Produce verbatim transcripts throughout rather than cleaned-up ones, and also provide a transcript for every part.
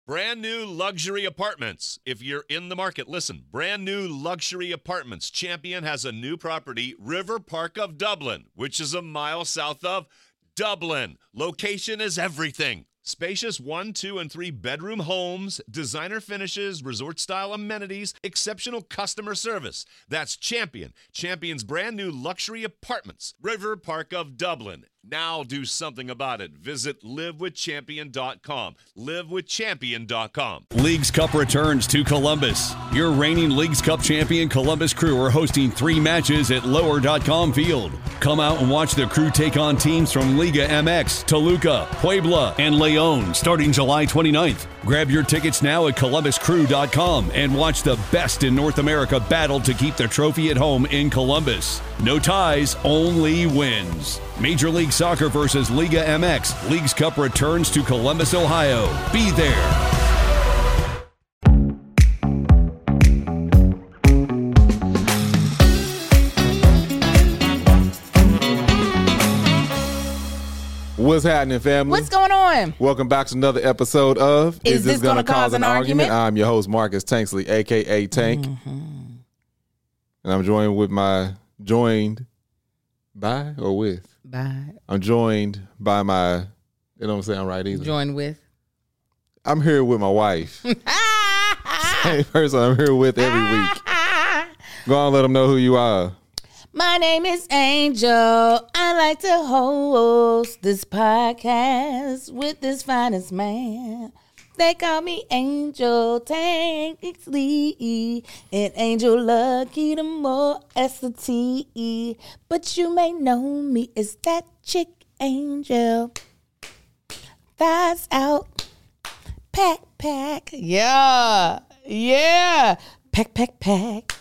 Brand new luxury apartments. If you're in the market, listen. Brand new luxury apartments. Champion has a new property, River Park of Dublin, which is a mile south of Dublin. Location is everything. Spacious one, two, and three bedroom homes, designer finishes, resort-style amenities, exceptional customer service. That's Champion. Champion's brand new luxury apartments. River Park of Dublin. Now do something about it. Visit live with champion dot com. live with champion dot com. Leagues Cup returns to Columbus. Your reigning Leagues Cup champion Columbus Crew are hosting three matches at lower dot com field. Come out and watch the Crew take on teams from Liga M X, Toluca, Puebla, and Leon starting July twenty-ninth. Grab your tickets now at columbus crew dot com and watch the best in North America battle to keep the trophy at home in Columbus. No ties, only wins. Major League Soccer versus Liga M X. Leagues Cup returns to Columbus, Ohio. Be there. What's happening, family? What's going on? Welcome back to another episode of Is, Is This, this Gonna, Gonna Cause an Argument? argument? I'm your host, Marcus Tanksley, a k a. Tank. Mm-hmm. And I'm joined with my, joined by or with? By. I'm joined by my, it don't sound right either. Joined with? I'm here with my wife. Same person I'm here with every week. Go on, let them know who you are. My name is Angel. I like to host this podcast with this finest man. They call me Angel Tanksley and Angel Lucky the more S the T. But you may know me as that chick Angel. Thighs out. Pack, pack. Yeah. Yeah. Pack, pack, pack.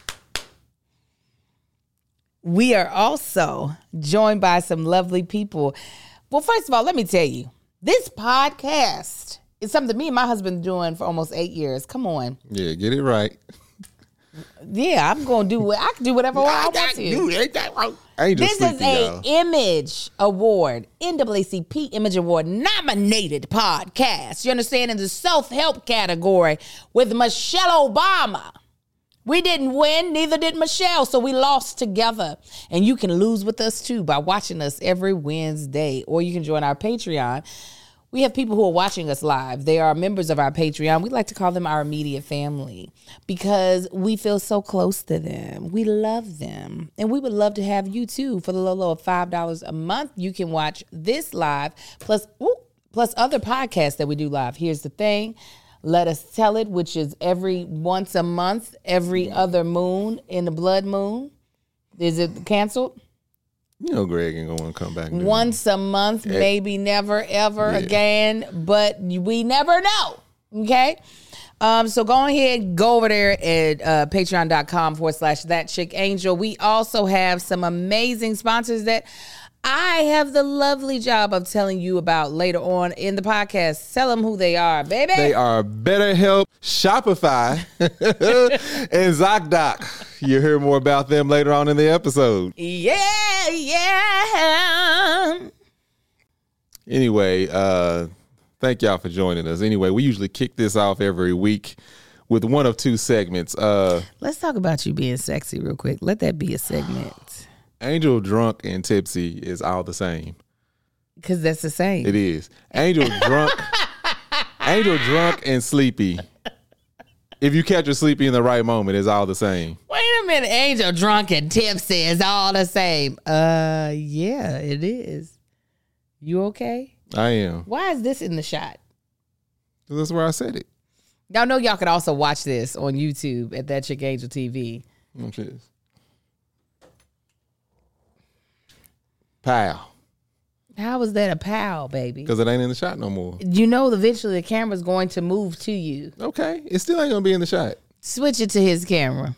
We are also joined by some lovely people. Well, first of all, let me tell you, this podcast is something me and my husband are doing for almost eight years. Come on. Yeah, get it right. Yeah, I'm going to do what I can do whatever I want to. You ain't that right. Angel this sleepy, is a y'all. Image Award, N double A C P Image Award nominated podcast. You understand? In the self-help category with Michelle Obama. We didn't win, neither did Michelle, so we lost together. And you can lose with us too by watching us every Wednesday, or you can join our Patreon. We have people who are watching us live. They are members of our Patreon. We like to call them our immediate family because we feel so close to them. We love them. And we would love to have you too. For the low, low of five dollars a month, you can watch this live, plus, ooh, plus other podcasts that we do live. Here's the thing. Let Us Tell It, which is every once a month, every other moon in the blood moon. Is it canceled? You know Greg ain't gonna want to come back. Once a month, yeah. Maybe never, ever yeah. again. But we never know, okay? Um, so go ahead, go over there at uh, patreon.com forward slash that chick angel. We also have some amazing sponsors that I have the lovely job of telling you about later on in the podcast. Tell them who they are, baby. They are BetterHelp, Shopify, and ZocDoc. You'll hear more about them later on in the episode. Yeah, yeah. Anyway, uh, thank y'all for joining us. Anyway, we usually kick this off every week with one of two segments. Uh, Let's talk about you being sexy real quick. Let that be a segment. Angel drunk and tipsy is all the same. Because that's the same. It is. Angel drunk. Angel drunk and sleepy. If you catch her sleepy in the right moment, it's all the same. Wait a minute. Angel drunk and tipsy is all the same. Uh, yeah, it is. You okay? I am. Why is this in the shot? That's where I said it. Y'all know y'all could also watch this on YouTube at That Chick Angel T V. Which is Pow. How is that a pow, baby? Because it ain't in the shot no more. You know eventually the camera's going to move to you. Okay. It still ain't going to be in the shot. Switch it to his camera.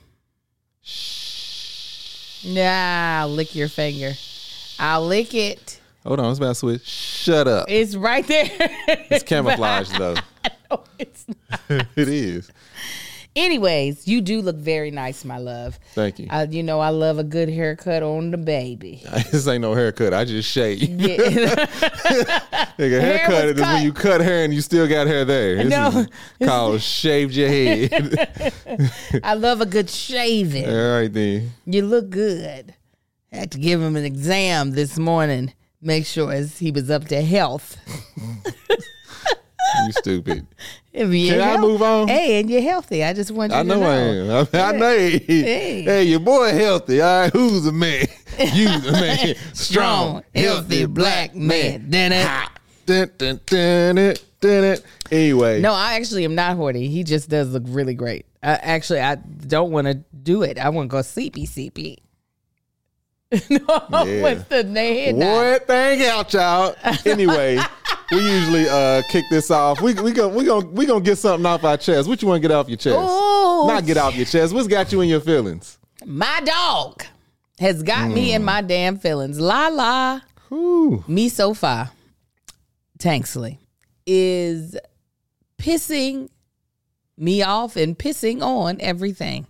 Shh. Nah, I'll lick your finger. I'll lick it. Hold on. It's about to switch. Shut up. It's right there. It's camouflage, though. No, it's not. It is. Anyways, you do look very nice, my love. Thank you. Uh, you know, I love a good haircut on the baby. This ain't no haircut. I just shave. Yeah. Nigga, haircut is when you cut hair and you still got hair there. This No. is called shaved your head. I love a good shaving. All right, then. You look good. I had to give him an exam this morning. Make sure as he was up to health. You stupid. If you're Can I health- move on? Hey, and you're healthy. I just want you I to know know. I am. I, I know. Hey. Hey. hey, your boy healthy. All right, who's a man? You's a man. Strong, healthy black man. Dun it. Dun, dun, dun, it, dun, it. Anyway. No, I actually am not horny. He just does look really great. Uh, actually, I don't want to do it. I want to go sleepy, sleepy. No, Yeah. what's the name? What thing out, y'all? Anyway, we usually uh, kick this off. We we gonna we gonna we gonna get something off our chest. What you want to get off your chest? Ooh. Not get off your chest. What's got you in your feelings? My dog has got me in my damn feelings. La la. Ooh. Me so far, Tanksley, is pissing me off and pissing on everything.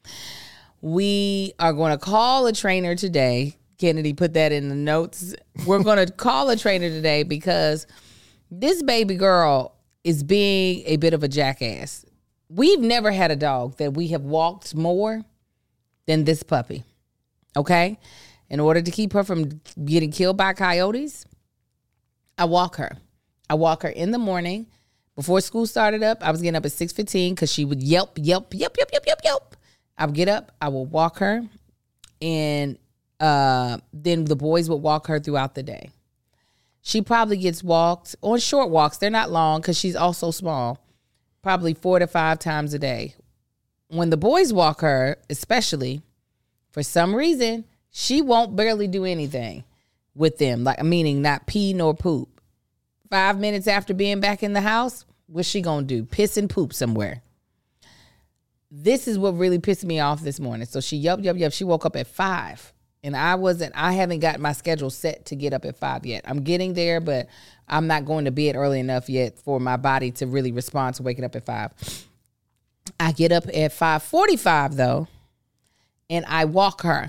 We are going to call a trainer today. Kennedy put that in the notes. We're going to call a trainer today because this baby girl is being a bit of a jackass. We've never had a dog that we have walked more than this puppy. Okay? In order to keep her from getting killed by coyotes, I walk her. I walk her in the morning. Before school started up, I was getting up at six fifteen because she would yelp, yelp, yelp, yelp, yelp, yelp, yelp. I would get up, I would walk her, and uh, then the boys would walk her throughout the day. She probably gets walked on short walks. They're not long because she's also small, probably four to five times a day. When the boys walk her, especially, for some reason, she won't barely do anything with them, like meaning not pee nor poop. Five minutes after being back in the house, what's she gonna do? Piss and poop somewhere. This is what really pissed me off this morning. So she yelp, yelp, yelp. She woke up at five. And I wasn't, I haven't got my schedule set to get up at five yet. I'm getting there, but I'm not going to bed early enough yet for my body to really respond to waking up at five. I get up at five forty-five though, and I walk her.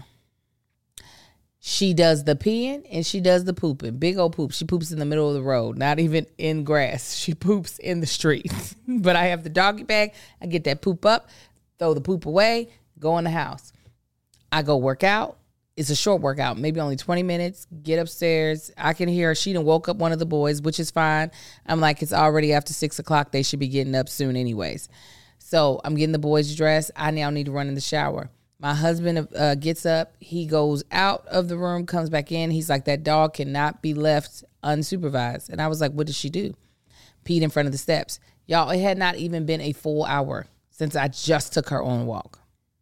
She does the peeing and she does the pooping. Big old poop. She poops in the middle of the road, not even in grass. She poops in the street. But I have the doggy bag. I get that poop up, throw the poop away, go in the house. I go work out. It's a short workout, maybe only twenty minutes. Get upstairs. I can hear her. She done woke up one of the boys, which is fine. I'm like, it's already after six o'clock. They should be getting up soon anyways. So I'm getting the boys dressed. I now need to run in the shower. My husband uh, gets up. He goes out of the room, comes back in. He's like, that dog cannot be left unsupervised. And I was like, what did she do? Peed in front of the steps. Y'all, it had not even been a full hour since I just took her on a walk.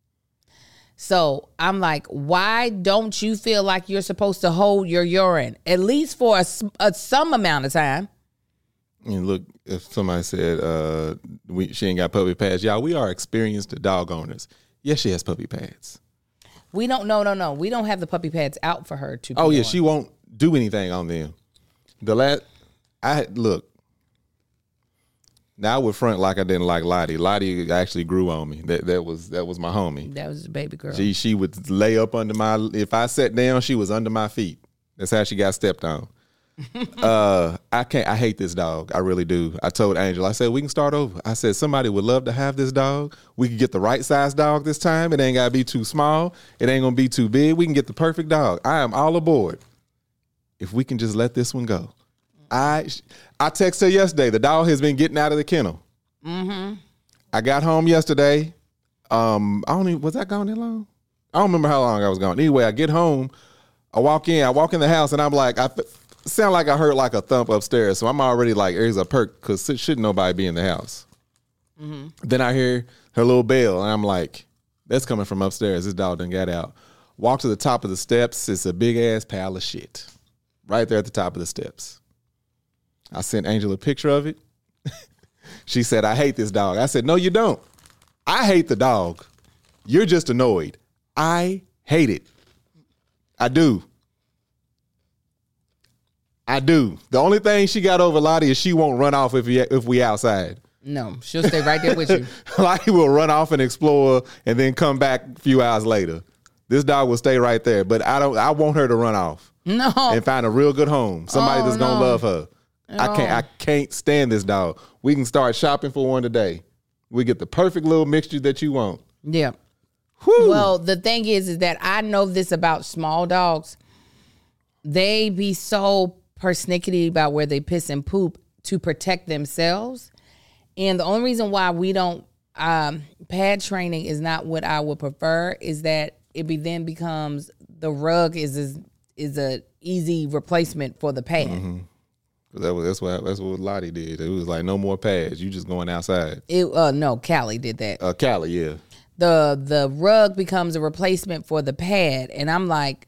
So I'm like, why don't you feel like you're supposed to hold your urine at least for a, a some amount of time? And look, if somebody said uh, we, she ain't got puppy pads, y'all, we are experienced dog owners. Yes, she has puppy pads. We don't, no, no, no. We don't have the puppy pads out for her to. Oh yeah, on. she won't do anything on them. The last, I had look. Now I would front like I didn't like Lottie. Lottie actually grew on me. That that was that was my homie. That was a baby girl. She she would lay up under my. If I sat down, she was under my feet. That's how she got stepped on. uh, I can't. I hate this dog. I really do. I told Angel. I said we can start over. I said somebody would love to have this dog. We can get the right size dog this time. It ain't gotta be too small. It ain't gonna be too big. We can get the perfect dog. I am all aboard. If we can just let this one go. I I texted her yesterday. The dog has been getting out of the kennel. Mm-hmm. I got home yesterday. Um, I don't even, was I gone that long? I don't remember how long I was gone. Anyway, I get home. I walk in. I walk in the house, and I'm like, I sound like I heard like a thump upstairs. So I'm already like, there's a perk because shouldn't nobody be in the house. Mm-hmm. Then I hear her little bell, and I'm like, that's coming from upstairs. This dog done got out. Walk to the top of the steps. It's a big ass pile of shit right there at the top of the steps. I sent Angel a picture of it. She said, I hate this dog. I said, no, you don't. I hate the dog. You're just annoyed. I hate it. I do. I do. The only thing she got over Lottie is she won't run off if we, if we outside. No, she'll stay right there with you. Lottie will run off and explore and then come back a few hours later. This dog will stay right there, but I don't. I want her to run off. No. And find a real good home. Somebody Oh, that's gonna no. love her. I can't. I can't stand this dog. We can start shopping for one today. We get the perfect little mixture that you want. Yeah. Whew. Well, the thing is, is that I know this about small dogs. They be so persnickety about where they piss and poop to protect themselves. And the only reason why we don't um, pad training is not what I would prefer is that it be then becomes the rug is is, is a easy replacement for the pad. Mm-hmm. That was, that's what that's what Lottie did. It was like no more pads. You just going outside. It uh, no, Callie did that. Uh, Callie, yeah. The the rug becomes a replacement for the pad, and I'm like,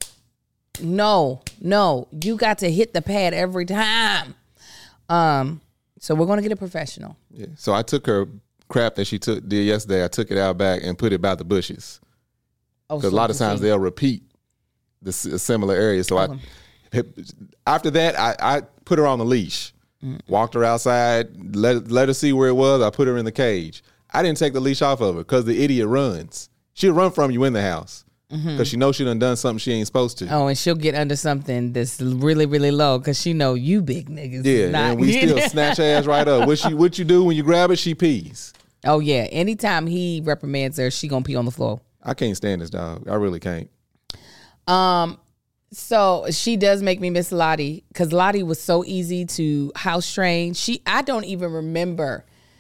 no, no, you got to hit the pad every time. Um, so we're gonna get a professional. Yeah. So I took her crap that she took did yesterday. I took it out back and put it by the bushes Oh, because so a lot of you times see. they'll repeat the s- a similar area. So Oh. I after that I, I put her on the leash, walked her outside, let let her see where it was. I put her in the cage. I didn't take the leash off of her because the idiot runs. She'll run from you in the house because she knows she done done something she ain't supposed to. Oh, and she'll get under something that's really, really low because she know you big niggas. Yeah, not, and we still snatch her ass right up. What she what you do when you grab her? She pees. Oh yeah, anytime he reprimands her, she gonna pee on the floor. I can't stand this dog. I really can't. Um, so she does make me miss Lottie because Lottie was so easy to house train. She, I don't even remember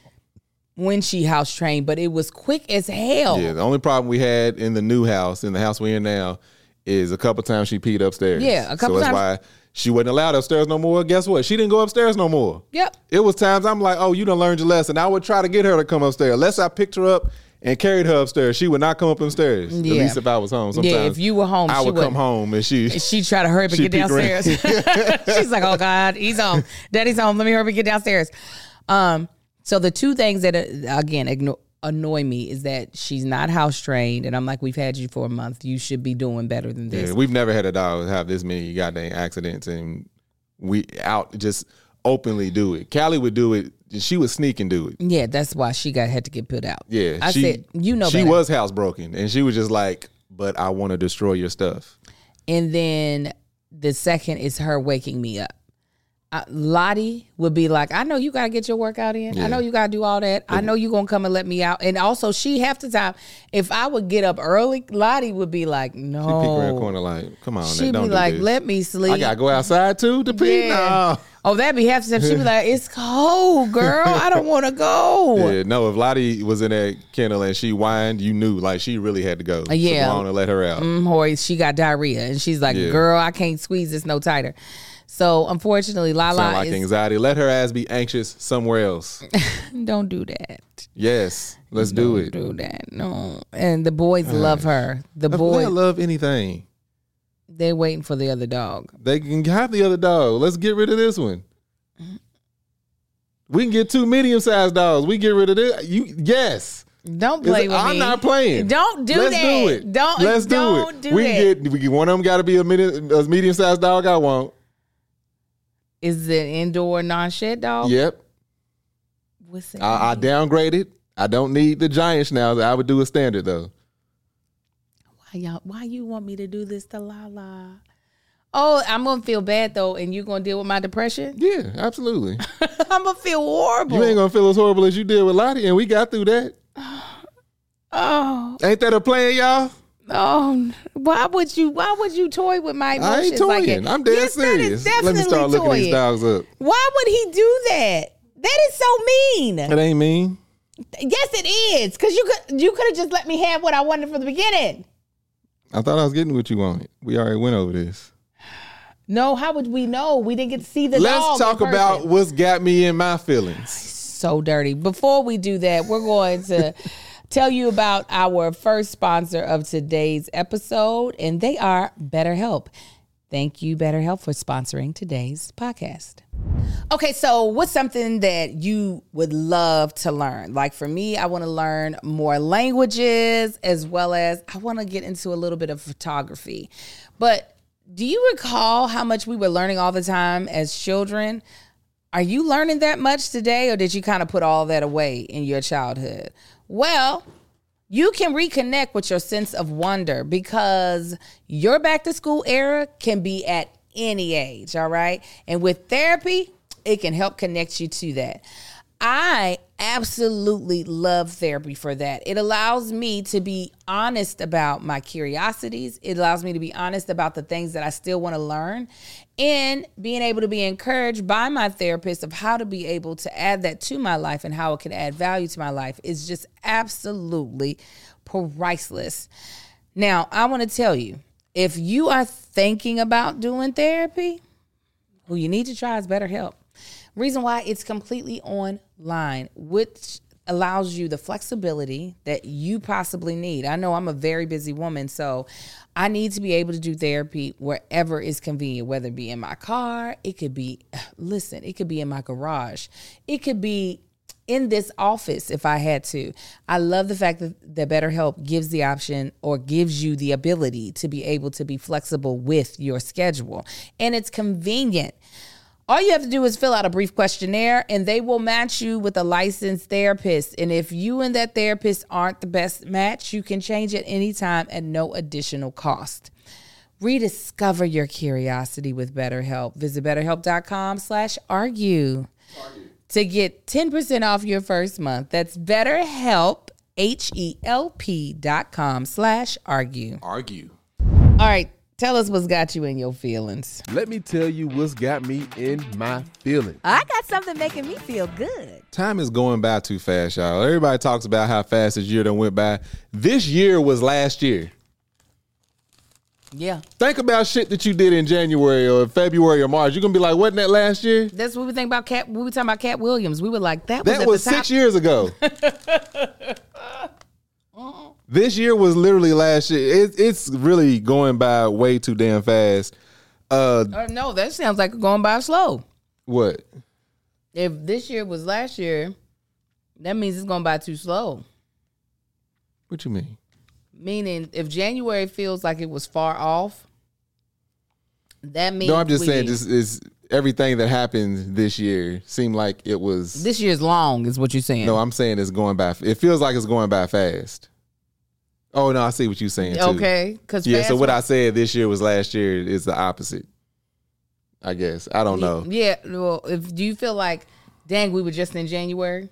when she house trained, but it was quick as hell. Yeah, the only problem we had in the new house, in the house we're in now, is a couple times she peed upstairs. Yeah, a couple so that's times. why she wasn't allowed upstairs no more. Guess what? She didn't go upstairs no more. Yep. It was times I'm like, oh, you done learned your lesson. I would try to get her to come upstairs. Unless I picked her up and carried her upstairs, she would not come up upstairs. Yeah. At least if I was home. Sometimes Yeah, if you were home, I she would come wouldn't. home and she She tried to hurry up and She get peeked around. downstairs. She's like, oh God, he's home. Daddy's home. Let me hurry up and get downstairs. Um, so the two things that, uh, again, igno- annoy me is that she's not house trained. And I'm like, we've had you for a month. You should be doing better than this. Yeah, we've never had a dog have this many goddamn accidents, and we out just openly do it. Callie would do it. She would sneak and do it. Yeah, that's why she got had to get put out. Yeah, I she, said, you know she better. was housebroken, and she was just like, but I want to destroy your stuff. And then the second is her waking me up. Uh, Lottie would be like, I know you got to get your workout in. I Yeah. know you got to do all that. I know you going to come and let me out. And also, she half the time, if I would get up early, Lottie would be like, no. She peek around the corner like, come on, She'd don't be do like, this. let me sleep. I gotta go outside too to pee. Yeah. No. Oh, that'd be half the time. She'd be like, it's cold, girl. I don't want to go. Yeah, no. If Lottie was in that kennel and she whined, you knew like she really had to go. Uh, yeah. So go on and let her out. Mm, Hori, she got diarrhea. And she's like, Yeah. girl, I can't squeeze this no tighter. So, unfortunately, Lala Sound like is, anxiety. Let her ass be anxious somewhere else. don't do that. Yes, let's do it. Do that. No. And the boys love her. The If boys, they love anything. they're waiting for the other dog. They can have the other dog. Let's get rid of this one. We can get two medium sized dogs. We get rid of this. You yes. Don't Is play it- with I'm me. not playing. Don't do Let's that. do it. Don't. Let's don't do it. do we that. can get. We can, one of them got to be a medium, a medium sized dog. I want. Is it indoor non-shed dog? Yep. What's that? I, I mean? downgraded. I don't need the giant schnauzer. I would do a standard though. Why y'all? Why you want me to do this to Lala? Oh, I'm gonna feel bad though, and you gonna deal with my depression. Yeah, absolutely. I'm gonna feel horrible. You ain't gonna feel as horrible as you did with Lottie, and we got through that. Oh, Ain't that a plan, y'all? oh! Why would you? Why would you toy with my I emotions ain't toying. like that? I'm dead Yes, that is serious. Let me start definitely looking these toying. dogs up. Why would he do that? That is so mean. It ain't mean. Yes, it is. Because you could you could have just let me have what I wanted from the beginning. I thought I was getting what you wanted. We already went over this. No, how would we know? We didn't get to see the dog. Let's in talk person. about what's got me in my feelings. So dirty. Before we do that, we're going to tell you about our first sponsor of today's episode, and they are BetterHelp. Thank you, BetterHelp, for sponsoring today's podcast. Okay, so what's something that you would love to learn? Like for me, I want to learn more languages, as well as I want to get into a little bit of photography. But do you recall how much we were learning all the time as children? Are you learning that much today, or did you kind of put all that away in your childhood? Well, you can reconnect with your sense of wonder because your back to school era can be at any age, all right? And with therapy, it can help connect you to that. I absolutely love therapy for that. It allows me to be honest about my curiosities. It allows me to be honest about the things that I still want to learn, and being able to be encouraged by my therapist of how to be able to add that to my life and how it can add value to my life is just absolutely priceless. Now, I want to tell you, if you are thinking about doing therapy, who you need to try is BetterHelp. Reason why, it's completely online, which allows you the flexibility that you possibly need. I know I'm a very busy woman, so I need to be able to do therapy wherever is convenient, whether it be in my car, it could be, listen, it could be in my garage, it could be in this office if I had to. I love the fact that, that BetterHelp gives the option or gives you the ability to be able to be flexible with your schedule, and it's convenient. All you have to do is fill out a brief questionnaire, and they will match you with a licensed therapist. And if you and that therapist aren't the best match, you can change at any time at no additional cost. Rediscover your curiosity with BetterHelp. Visit BetterHelp.com slash argue to get ten percent off your first month. That's BetterHelp, H-E-L-P dot com slash argue. Argue. All right. Tell us what's got you in your feelings. Let me tell you what's got me in my feelings. I got something making me feel good. Time is going by too fast, y'all. Everybody talks about how fast this year done went by. This year was last year. Yeah. Think about shit that you did in January or February or March. You're going to be like, wasn't that last year? That's what we think about Cat. We were talking about Cat Williams. We were like, that was That at was the top. six years ago. This year was literally last year. It, it's really going by way too damn fast. Uh, Uh, no, that sounds like going by slow. what? If this year was last year, that means it's going by too slow. What you mean? Meaning, if January feels like it was far off, that means No, I'm just we- saying, just is everything that happened this year seemed like it was. this year's long, is what you're saying. No, I'm saying it's going by. It feels like it's going by fast. Oh no, I see what you're saying too. Okay, because Yeah, so what I said this year was last year is the opposite. I guess. I don't know. Yeah. Well, if do you feel like, dang, we were just in January?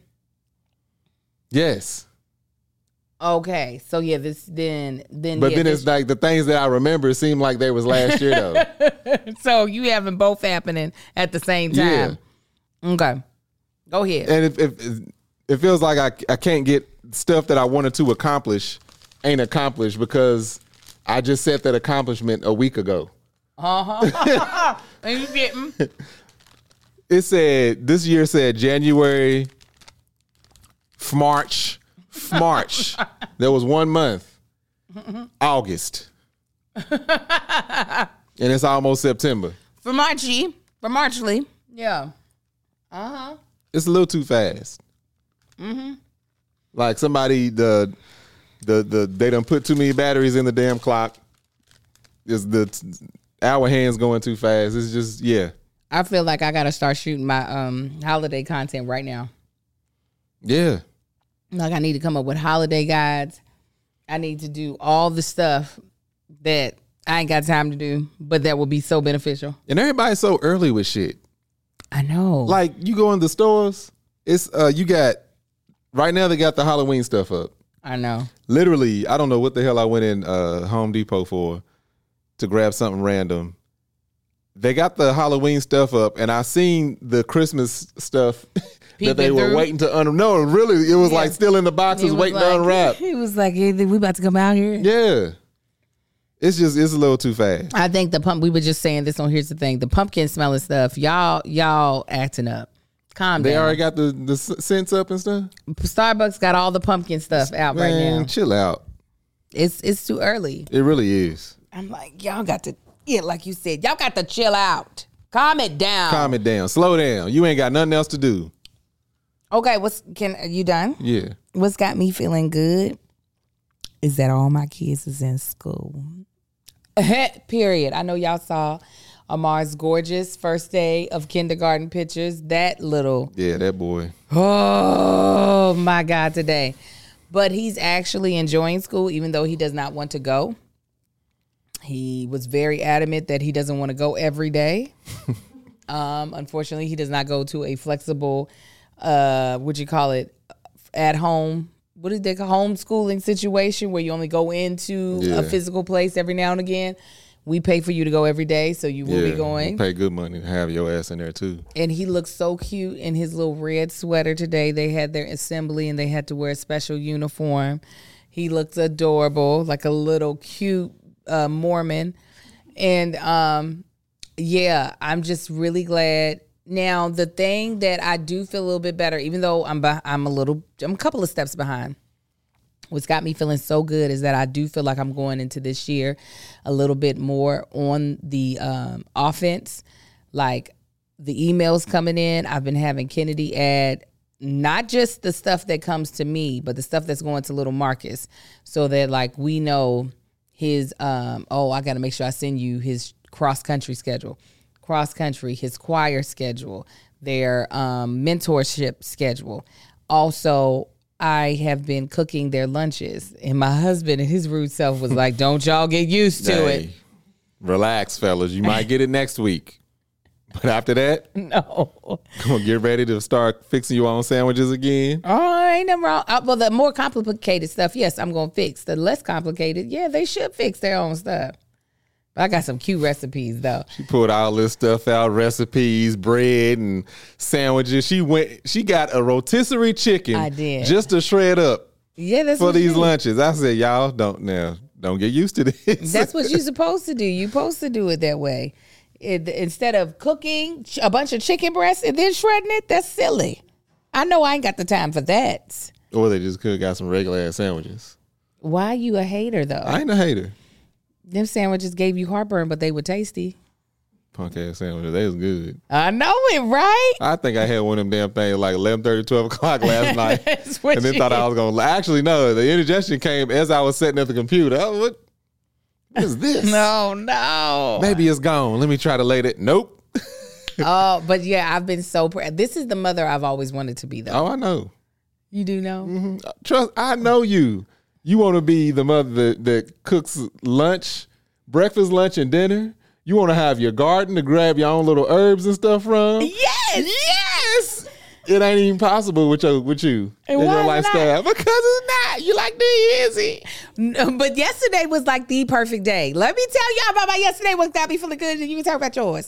Yes. Okay, so yeah, this then then. But yeah, then this- it's like the things that I remember seem like they was last year though. So you having both happening at the same time. Okay. Go ahead. And if, if it feels like I I can't get stuff that I wanted to accomplish ain't accomplished because I just set that accomplishment a week ago. Uh-huh. And you getting It said this year said January, March, March. There was one month. August. And it's almost September. for Marchy. For Marchly. Yeah. Uh-huh. It's a little too fast. Mm-hmm. Like somebody the the the they done put too many batteries in the damn clock. Is the our hands going too fast. It's just yeah. I feel like I gotta start shooting my um holiday content right now. Yeah. Like I need to come up with holiday guides. I need to do all the stuff that I ain't got time to do, but that will be so beneficial. And everybody's so early with shit. I know. Like you go in the stores, it's uh you got right now they got the Halloween stuff up. I know. Literally, I don't know what the hell I went in uh Home Depot for to grab something random. They got the Halloween stuff up and I seen the Christmas stuff that they Peeping were through? waiting to unwrap. No, really, it was Yeah. like still in the boxes He was waiting like, to unwrap. He was like, hey, we about to come out here. Yeah. It's just it's a little too fast. I think the pump. We were just saying this on. Here's the thing: the pumpkin smelling stuff. Y'all, y'all acting up. Calm They down. already got the the s- scents up and stuff. Starbucks got all the pumpkin stuff out right Man, now. chill out. It's it's too early. It really is. I'm like, y'all got to, yeah, like you said, y'all got to chill out. Calm it down. Calm it down. Slow down. You ain't got nothing else to do. Okay, what's can are you done? Yeah. What's got me feeling good is that all my kids is in school. Period. I know y'all saw Amar's gorgeous first day of kindergarten pictures. That little, Yeah, that boy. oh my God, today. But he's actually enjoying school, even though he does not want to go. He was very adamant that he doesn't want to go every day. um, unfortunately, he does not go to a flexible, uh, what you call it, at home. What is that, homeschooling situation where you only go into Yeah. a physical place every now and again. We pay for you to go every day, so you will Yeah, be going. you pay good money to have your ass in there too. And he looks so cute in his little red sweater today. They had their assembly and they had to wear a special uniform. He looks adorable, like a little cute uh, Mormon. And um, yeah, I'm just really glad. Now, the thing that I do feel a little bit better, even though I'm beh- I'm a little, I'm a couple of steps behind. What's got me feeling so good is that I do feel like I'm going into this year a little bit more on the um, offense. Like the emails coming in, I've been having Kennedy add not just the stuff that comes to me, but the stuff that's going to little Marcus, so that like we know his, um, oh, I got to make sure I send you his cross country schedule, cross country, his choir schedule, their um, mentorship schedule. Also, I have been cooking their lunches, and my husband and his rude self was like, don't y'all get used to Hey, it. relax, fellas. You might get it next week. But after that, No. come on, get ready to start fixing your own sandwiches again. Oh, ain't nothing wrong. Uh, well, the more complicated stuff, yes, I'm going to fix. The less complicated, yeah, they should fix their own stuff. But I got some cute recipes, though. She pulled all this stuff out, recipes, bread, and sandwiches. She went. She got a rotisserie chicken. I did. Just to shred up Yeah, that's for what these you, lunches. I said, y'all don't now. Don't get used to this. That's what you're supposed to do. You're supposed to do it that way. It, instead of cooking a bunch of chicken breasts and then shredding it, that's silly. I know I ain't got the time for that. Or they just could have got some regular ass sandwiches. Why you a hater, though? I ain't a hater. Them sandwiches gave you heartburn, but they were tasty. Punk ass sandwiches. They was good. I know it, right? I think I had one of them damn things like eleven thirty, twelve o'clock last night. That's what And then you- thought I was going to. Actually, no. The indigestion came as I was sitting at the computer. Oh, what, what is this? No, no. Maybe it's gone. Let me try to lay it. Nope. Oh, but yeah, I've been so proud. This is the mother I've always wanted to be, though. Oh, I know. You do know? Trust, I know you. You want to be the mother that, that cooks lunch, breakfast, lunch, and dinner. You want to have your garden to grab your own little herbs and stuff from. Yes, yes. It ain't even possible with your with you And and why your is it lifestyle because it's not. You like the easy. No, but yesterday was like the perfect day. Let me tell y'all about my yesterday. What got me feeling good, and you can talk about yours.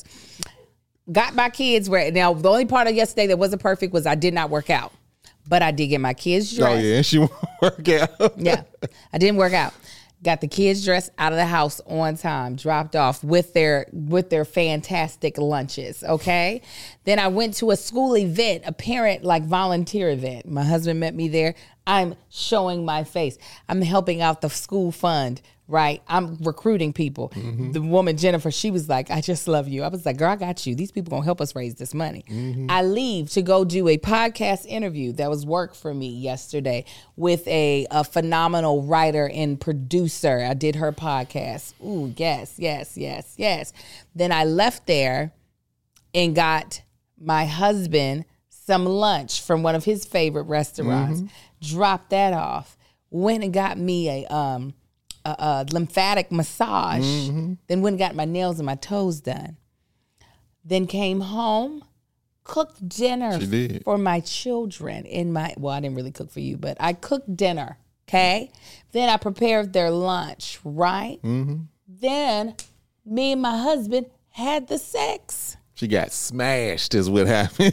Got my kids ready. Now, the only part of yesterday that wasn't perfect was I did not work out, but I did get my kids dressed. Oh yeah, and she won't work out. Yeah, I didn't work out. Got the kids dressed out of the house on time, dropped off with their with their fantastic lunches. Okay, then I went to a school event, a parent like volunteer event. My husband met me there. I'm showing my face. I'm helping out the school fund. Right, I'm recruiting people. Mm-hmm. The woman Jennifer, she was like, "I just love you." I was like, "Girl, I got you. These people gonna help us raise this money." Mm-hmm. I leave to go do a podcast interview that was work for me yesterday with a, a phenomenal writer and producer. I did her podcast. Ooh, yes, yes, yes, yes. Then I left there and got my husband some lunch from one of his favorite restaurants. Mm-hmm. Dropped that off. Went and got me a um. A, a lymphatic massage, Mm-hmm. then went and got my nails and my toes done. Then came home, cooked dinner She did. for my children in my, well, I didn't really cook for you, but I cooked dinner, okay? Then I prepared their lunch, right? Mm-hmm. Then me and my husband had the sex. She got smashed is what happened.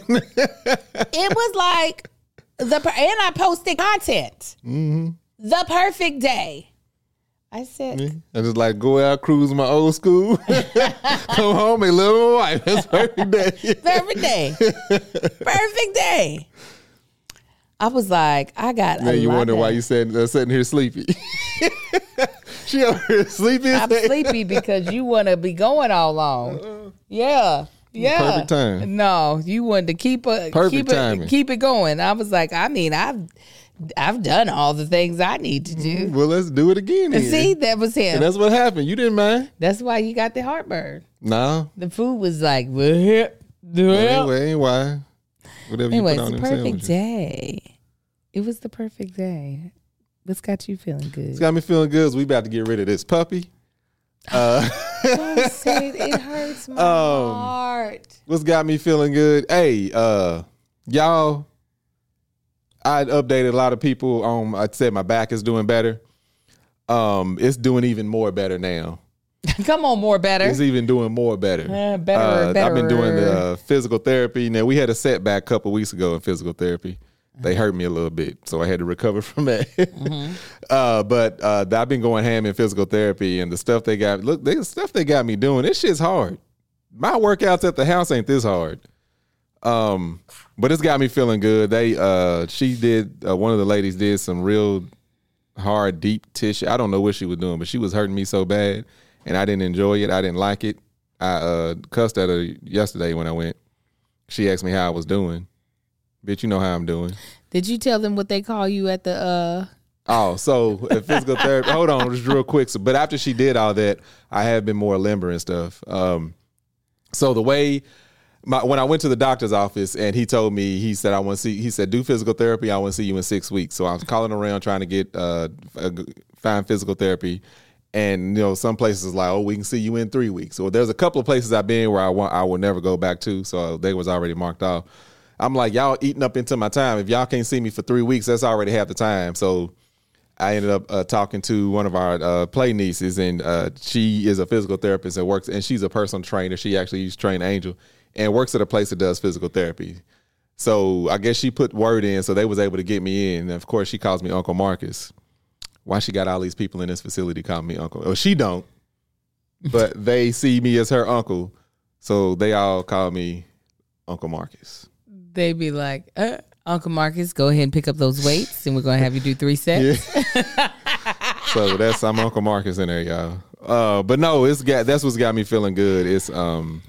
It was like, the per- and I posted content. Mm-hmm. The perfect day. I said, I just like go out cruise my old school, come home and live with my wife. That's perfect day. perfect day. Perfect day. I was like, I got a Then you lot wonder of- why you sitting, uh, sitting here sleepy. She over here sleepy. as I'm heck. sleepy because you want to be going all long. Yeah. Yeah. Perfect time. No, you wanted to keep a Perfect keep timing. it keep it going. I was like, I mean, I've I've done all the things I need to do. Well, let's do it again. Then. See, that was him. And that's what happened. You didn't mind. That's why you got the heartburn. No. The food was like, well, well. Anyway, ain't why. Whatever Anyway, you put it's on the them perfect sandwiches. day. It was the perfect day. What's got you feeling good? It's got me feeling good. So we about to get rid of this puppy. Uh, Don't say it. It hurts my Um, heart. what's got me feeling good? Hey, uh, y'all, I updated a lot of people on, I said my back is doing better. Um, it's doing even more better now. Come on, more better. It's even doing more better. Uh, better, Uh, better. I've been doing the uh, physical therapy. Now, we had a setback a couple weeks ago in physical therapy. They hurt me a little bit, so I had to recover from that. Mm-hmm. uh, but uh, I've been going ham in physical therapy, and the stuff they got, look, the stuff they got me doing, this shit's hard. My workouts at the house ain't this hard. Um, but it's got me feeling good. They, uh, she did, uh, one of the ladies did some real hard, deep tissue. I don't know what she was doing, but she was hurting me so bad, and I didn't enjoy it. I didn't like it. I uh, cussed at her yesterday when I went. She asked me how I was doing. Bitch, you know how I'm doing. Did you tell them what they call you at the uh Oh, so uh, physical therapy. Hold on, just real quick. So, but after she did all that, I have been more limber and stuff. Um, so the way my when I went to the doctor's office and he told me, he said I want to see. He said do physical therapy. I want to see you in six weeks. So I was calling around trying to get uh find physical therapy, and you know some places like, oh, we can see you in three weeks. So there's a couple of places I've been where I want I will never go back to. So they was already marked off. I'm like, y'all eating up into my time. If y'all can't see me for three weeks, that's already half the time. So I ended up uh, talking to one of our uh, play nieces, and uh, she is a physical therapist and works, and she's a personal trainer. She actually used to train Angel and works at a place that does physical therapy. So I guess she put word in, so they was able to get me in. And of course, she calls me Uncle Marcus. Why she got all these people in this facility calling me Uncle? Oh, she don't, but they see me as her uncle, so they all call me Uncle Marcus. they be like, uh, Uncle Marcus, go ahead and pick up those weights, and we're gonna have you do three sets. Yeah. So that's I'm Uncle Marcus in there, y'all. Uh, but no, it's got that's what's got me feeling good. It's um,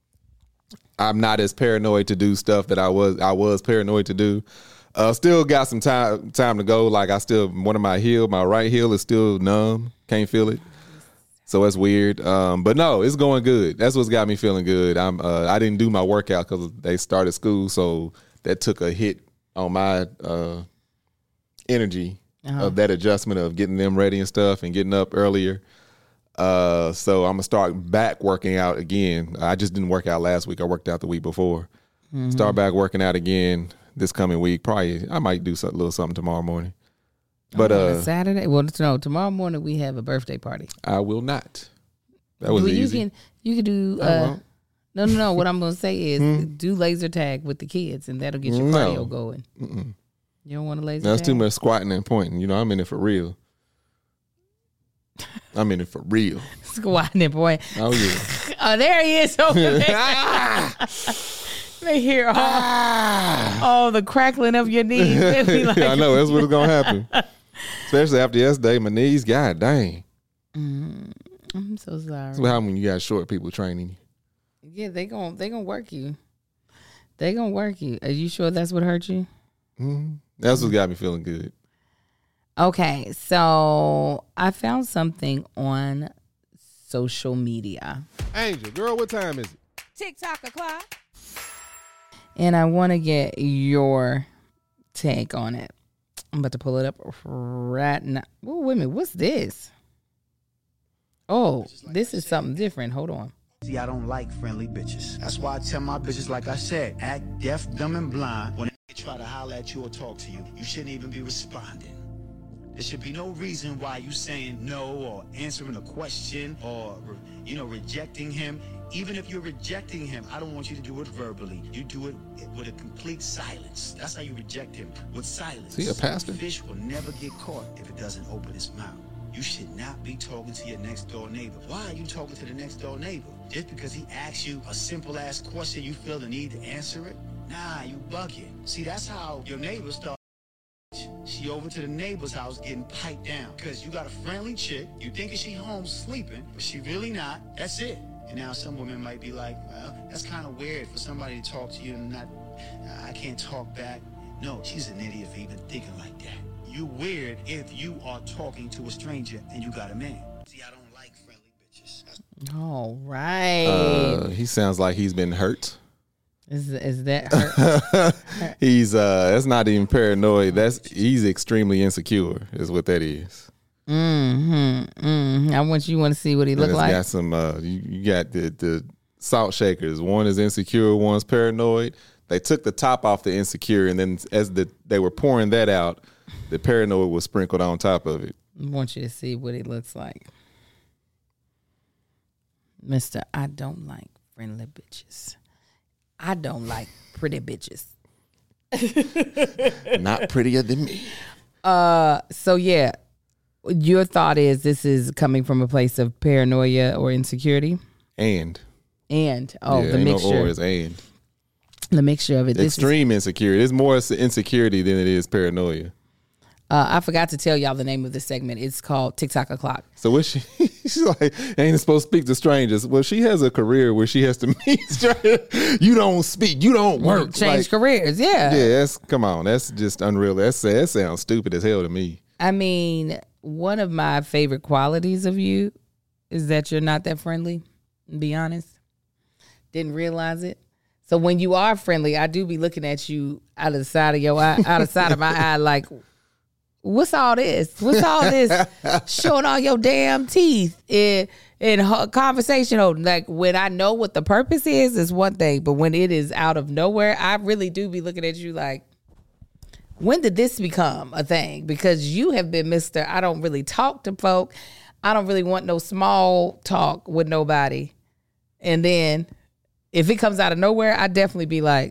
I'm not as paranoid to do stuff that I was I was paranoid to do. Uh, still got some time time to go. Like I still one of my heel, my right heel is still numb, can't feel it. So that's weird. Um, but no, it's going good. That's what's got me feeling good. I'm uh, I didn't do my workout because they started school, so that took a hit on my uh, energy uh-huh. of that adjustment of getting them ready and stuff and getting up earlier. Uh, so I'm gonna start back working out again. I just didn't work out last week. I worked out the week before. Mm-hmm. Start back working out again this coming week. Probably I might do a little something tomorrow morning. But oh, uh, Saturday, well, no, tomorrow morning we have a birthday party. I will not. That was well, easy. You can you can do. Uh, no, no, no. What I'm gonna say is hmm? do laser tag with the kids, and that'll get your no. cardio going. Mm-mm. You don't want to laser That's tag? too much squatting and pointing. You know, I'm in it for real. I'm in it for real. Squatting and pointing. Oh yeah. Oh, there he is over there. They hear all, all the crackling of your knees. Like, I know that's what's gonna happen. Especially after yesterday, my knees. God dang. Mm, I'm so sorry. That's what happens when you got short people training you. Yeah, they gon' they gonna work you. They gonna work you. Are you sure that's what hurt you? Mm-hmm. That's what got me feeling good. Okay, so I found something on social media. Angel, girl, what time is it? TikTok o'clock. And I want to get your take on it. I'm about to pull it up right now. Oh, wait a minute. What's this? Oh, this is something different. Hold on. See, I don't like friendly bitches. That's why I tell my bitches, like I said, act deaf, dumb, and blind. When they try to holler at you or talk to you, you shouldn't even be responding. There should be no reason why you saying no or answering a question or, you know, rejecting him. Even if you're rejecting him, I don't want you to do it verbally. You do it with a complete silence. That's how you reject him, with silence. See, a pastor? Fish will never get caught if it doesn't open its mouth. You should not be talking to your next door neighbor. Why are you talking to the next door neighbor? Just because he asks you a simple ass question, you feel the need to answer it? Nah, you bugging. See, that's how your neighbor starts. She over to the neighbor's house getting piped down because you got a friendly chick. You thinking she home sleeping, but she really not. That's it. And now some women might be like, well, that's kind of weird for somebody to talk to you and not, I can't talk back. No, she's an idiot for even thinking like that. You weird if you are talking to a stranger and you got a man. See, I don't like friendly bitches. That's- All right. Uh, he sounds like he's been hurt. Is is that hurt? He's uh that's not even paranoid. That's he's extremely insecure is what that is. mm-hmm. Mm-hmm. I want you want to see what he And look it's like. got some uh you, you got the the salt shakers. One is insecure, one's paranoid. They took the top off the insecure, and then as the they were pouring that out, the paranoid was sprinkled on top of it. I want you to see what he looks like. Mister, I don't like friendly bitches. I don't like pretty bitches. Not prettier than me. Uh, so yeah, your thought is this is coming from a place of paranoia or insecurity, And and oh, yeah, the ain't mixture, no or, it's and. the mixture of it. This is, Extreme insecurity. It's more insecurity than it is paranoia. uh, I forgot to tell y'all the name of this segment. It's called TikTok O'Clock. So what she she's like, ain't supposed to speak to strangers. Well, she has a career where she has to meet strangers. You don't speak, you don't work. Change Like, careers, yeah. yeah, that's come on. That's just unreal. That's that sounds stupid as hell to me. I mean, one of my favorite qualities of you is that you're not that friendly. To be honest, didn't realize it. So when you are friendly, I do be looking at you out of the side of your eye, out of the side of my eye, like, what's all this? What's all this showing all your damn teeth in in ho- conversation? Oh, like when I know what the purpose is, is one thing, but when it is out of nowhere, I really do be looking at you like, when did this become a thing? Because you have been Mister I don't really talk to folk. I don't really want no small talk with nobody. And then if it comes out of nowhere, I definitely be like,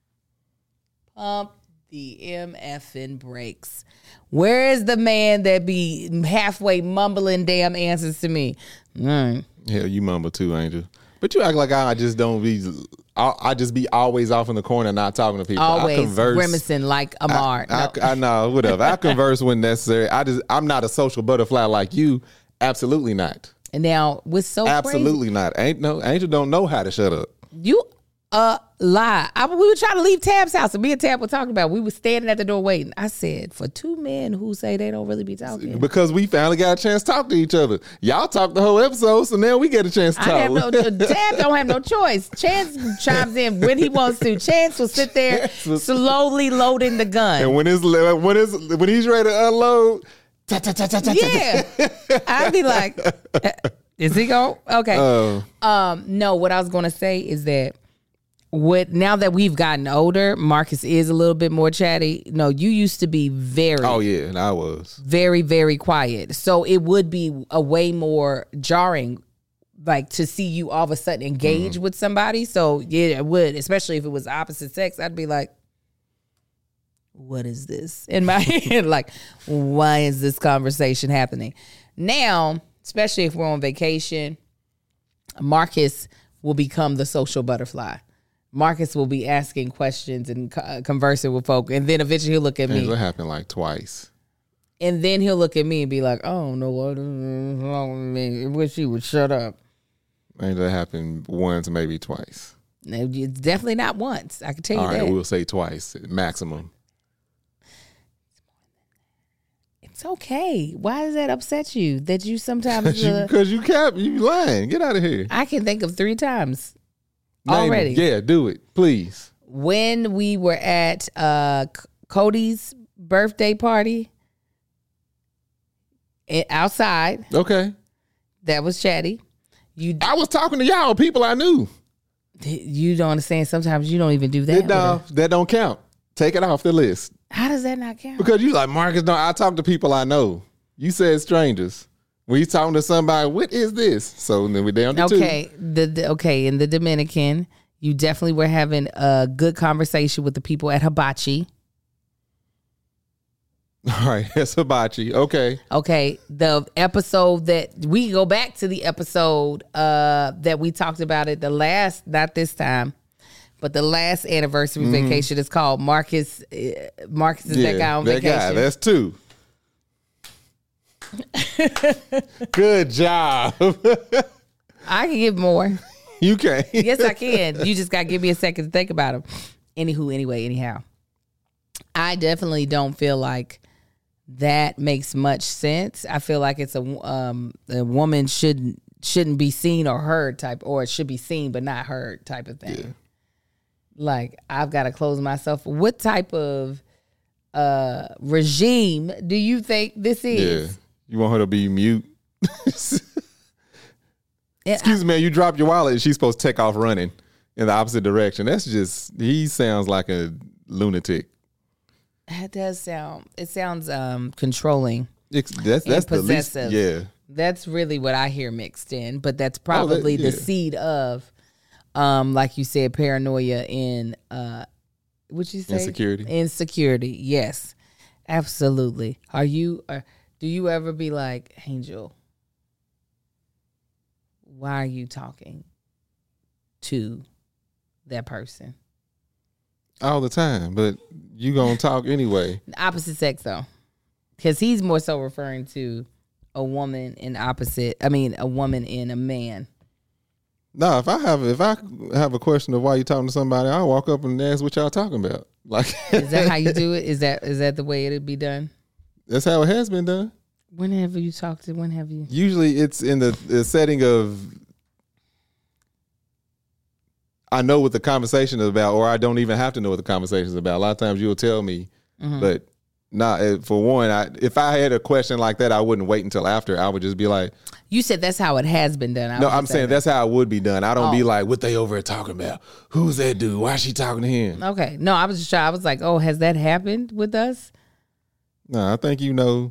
pump the MFing brakes. Where is the man that be halfway mumbling damn answers to me? Mm. Hell, you mumble too, Angel. But you act like I just don't be. I, I just be always off in the corner, not talking to people. Always I converse, grimacing like Amar. I, No. I, I know, whatever. I converse when necessary. I just, I'm not a social butterfly like you. Absolutely not. And now, what's so crazy, Absolutely not. Ain't no Angel don't know how to shut up. you a lie. I, we were trying to leave Tab's house, and me and Tab were talking about. We were standing at the door waiting. I said, for two men who say they don't really be talking, Because we finally got a chance to talk to each other. Y'all talked the whole episode, so now we get a chance to I talk. have no. Tab don't have no choice. Chance chimes in when he wants to. Chance will sit there slowly loading the gun. and when it's when it's when he's ready to unload, ta, ta, ta, ta, ta, ta, Yeah, I'd be like, is he go? Okay. Oh. Um, no, what I was gonna say is that what now that we've gotten older, Marcus is a little bit more chatty. No, you used to be very, Oh yeah, and I was. very, very quiet. So it would be a way more jarring, like to see you all of a sudden engage Mm-hmm. with somebody. So yeah, it would, especially if it was opposite sex. I'd be like, what is this in my head? Like, why is this conversation happening? Now, especially if we're on vacation, Marcus will become the social butterfly. Marcus will be asking questions and uh, conversing with folk. And then eventually he'll look at me. That happened like twice. And then he'll look at me and be like, oh, no, what is wrong with me? I wish he would shut up. And that happened once, maybe twice. No, it's definitely not once. I can tell you All right, that. we'll say twice, maximum. It's okay. Why does that upset you? That you sometimes... Uh, Because you cap, you lying. Get out of here. I can think of three times Name already. them. Yeah, do it, please. When we were at uh, C- Cody's birthday party it, outside, Okay. that was chatty. You I was talking to y'all, people I knew. you don't understand. Sometimes you don't even do that. That, with her. no, that don't count. Take it off the list. How does that not count? Because you like, Marcus, no, I talk to people I know. You said strangers. When you talking to somebody, what is this? So then we're down to two. Okay, the, the okay in the Dominican, you definitely were having a good conversation with the people at Hibachi. All right, that's hibachi. Okay. Okay, the episode that we can go back to the episode uh, that we talked about it the last, not this time, but the last anniversary vacation is called Marcus. Uh, Marcus is that guy on that vacation. guy. That's two. Good job. I can give more. You can. Yes, I can. You just got to give me a second to think about him. Anywho, anyway, anyhow. I definitely don't feel like that makes much sense. I feel like it's a um a woman shouldn't shouldn't be seen or heard type, or it should be seen but not heard type of thing. Yeah. Like, I've got to close myself. What type of uh regime do you think this is? Yeah. You want her to be mute? It, Excuse I, me, you dropped your wallet and she's supposed to take off running in the opposite direction. That's just, he sounds like a lunatic. That does sound, it sounds um controlling. It's, that's that's the least, yeah. That's really what I hear mixed in, but that's probably oh, that, yeah. the seed of, um, like you said, paranoia and, uh, what'd you say? Insecurity. Insecurity, yes, absolutely. Are you, uh, do you ever be like, Angel, why are you talking to that person? All the time, but you gonna talk anyway. Opposite sex though, because he's more so referring to a woman in opposite. I mean, a woman and a man. No, if I have if I have a question of why you talking to somebody, I'll walk up and ask what y'all talking about. Like, is that how you do it? Is that is that the way it'd be done? That's how it has been done. Whenever you talk to, when have you? Usually, it's in the, the setting of, I know what the conversation is about, or I don't even have to know what the conversation is about. A lot of times you'll tell me, mm-hmm. but not for one. I, if I had a question like that, I wouldn't wait until after. I would just be like, "You said that's how it has been done." I no, I'm saying that. that's how it would be done. I don't oh. be like, "What they over here talking about? Who's that dude? Why is she talking to him?" Okay, no, I was just trying. I was like, "Oh, has that happened with us?" No, I think you know.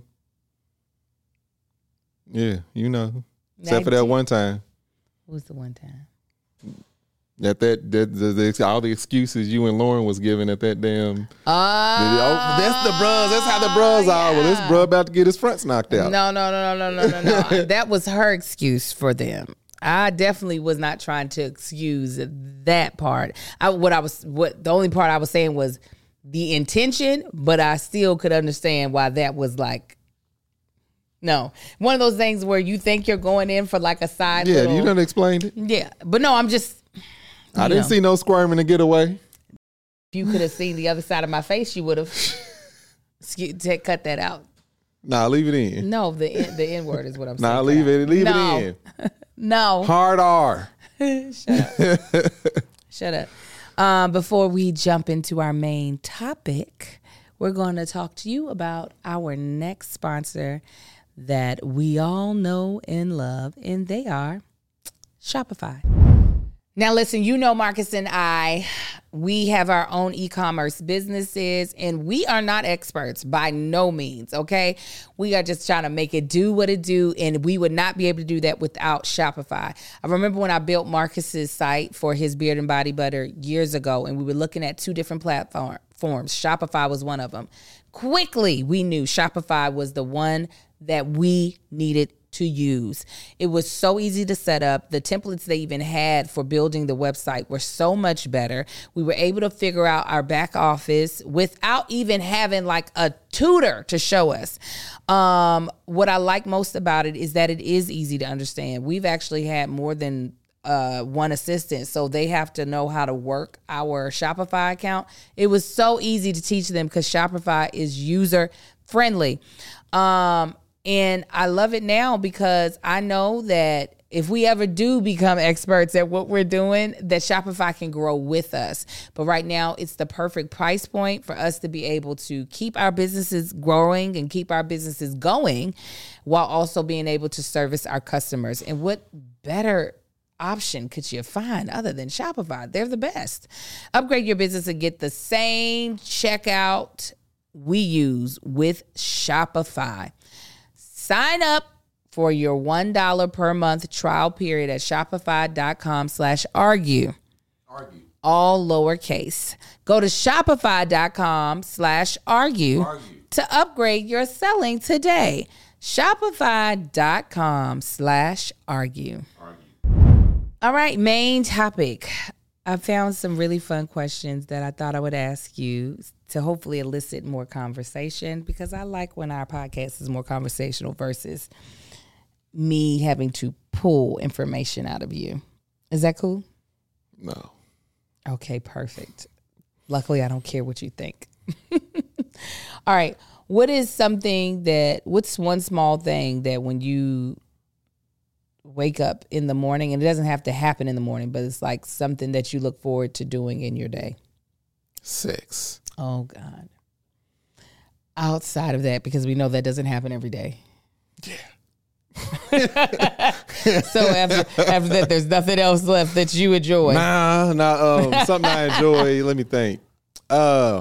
Yeah, you know, except for that one time. What was the one time? That that, that the, the, all the excuses you and Lauren was giving at that damn. Uh, the, oh, that's the bros. That's how the bros yeah. are. Well, this bro about to get his fronts knocked out. No, no, no, no, no, no, no, no. That was her excuse for them. I definitely was not trying to excuse that part. I what I was what the only part I was saying was the intention, but I still could understand why that was like. No, one of those things where you think you're going in for like a side. Yeah, little, you done explained it. Yeah, but no, I'm just. I didn't know. see no squirming to get away. If you could have seen the other side of my face, you would have cut that out. Nah, leave it in. No, the the N word is what I'm saying. Nah, leave it. Leave no. it in. No. Hard R. Shut up. Shut up. Um, before we jump into our main topic, we're going to talk to you about our next sponsor that we all know and love, and they are Shopify. Now, listen, you know Marcus and I, we have our own e-commerce businesses, and we are not experts by no means, okay? We are just trying to make it do what it do, and we would not be able to do that without Shopify. I remember when I built Marcus's site for his Beard and Body Butter years ago, and we were looking at two different platforms. Shopify was one of them. Quickly, we knew Shopify was the one that we needed to use. It was so easy to set up. The templates they even had for building the website were so much better. We were able to figure out our back office without even having like a tutor to show us. Um, what I like most about it is that it is easy to understand. We've actually had more than uh, one assistant, so they have to know how to work our Shopify account. It was so easy to teach them because Shopify is user friendly. Um, And I love it now because I know that if we ever do become experts at what we're doing, that Shopify can grow with us. But right now, it's the perfect price point for us to be able to keep our businesses growing and keep our businesses going while also being able to service our customers. And what better option could you find other than Shopify? They're the best. Upgrade your business and get the same checkout we use with Shopify. Sign up for your one dollar per month trial period at shopify.com slash argue. Argue. All lowercase. Go to shopify.com slash argue to upgrade your selling today. Shopify.com slash argue. All right, main topic. I found some really fun questions that I thought I would ask you to hopefully elicit more conversation, because I like when our podcast is more conversational versus me having to pull information out of you. Is that cool? No. Okay, perfect. Luckily, I don't care what you think. All right. What is something that, what's one small thing that when you wake up in the morning, and it doesn't have to happen in the morning, but it's like something that you look forward to doing in your day? Sex. Oh, God. Outside of that, because we know that doesn't happen every day. Yeah. So after, after that, there's nothing else left that you enjoy. Nah, nah. Um, something I enjoy. Let me think. Uh,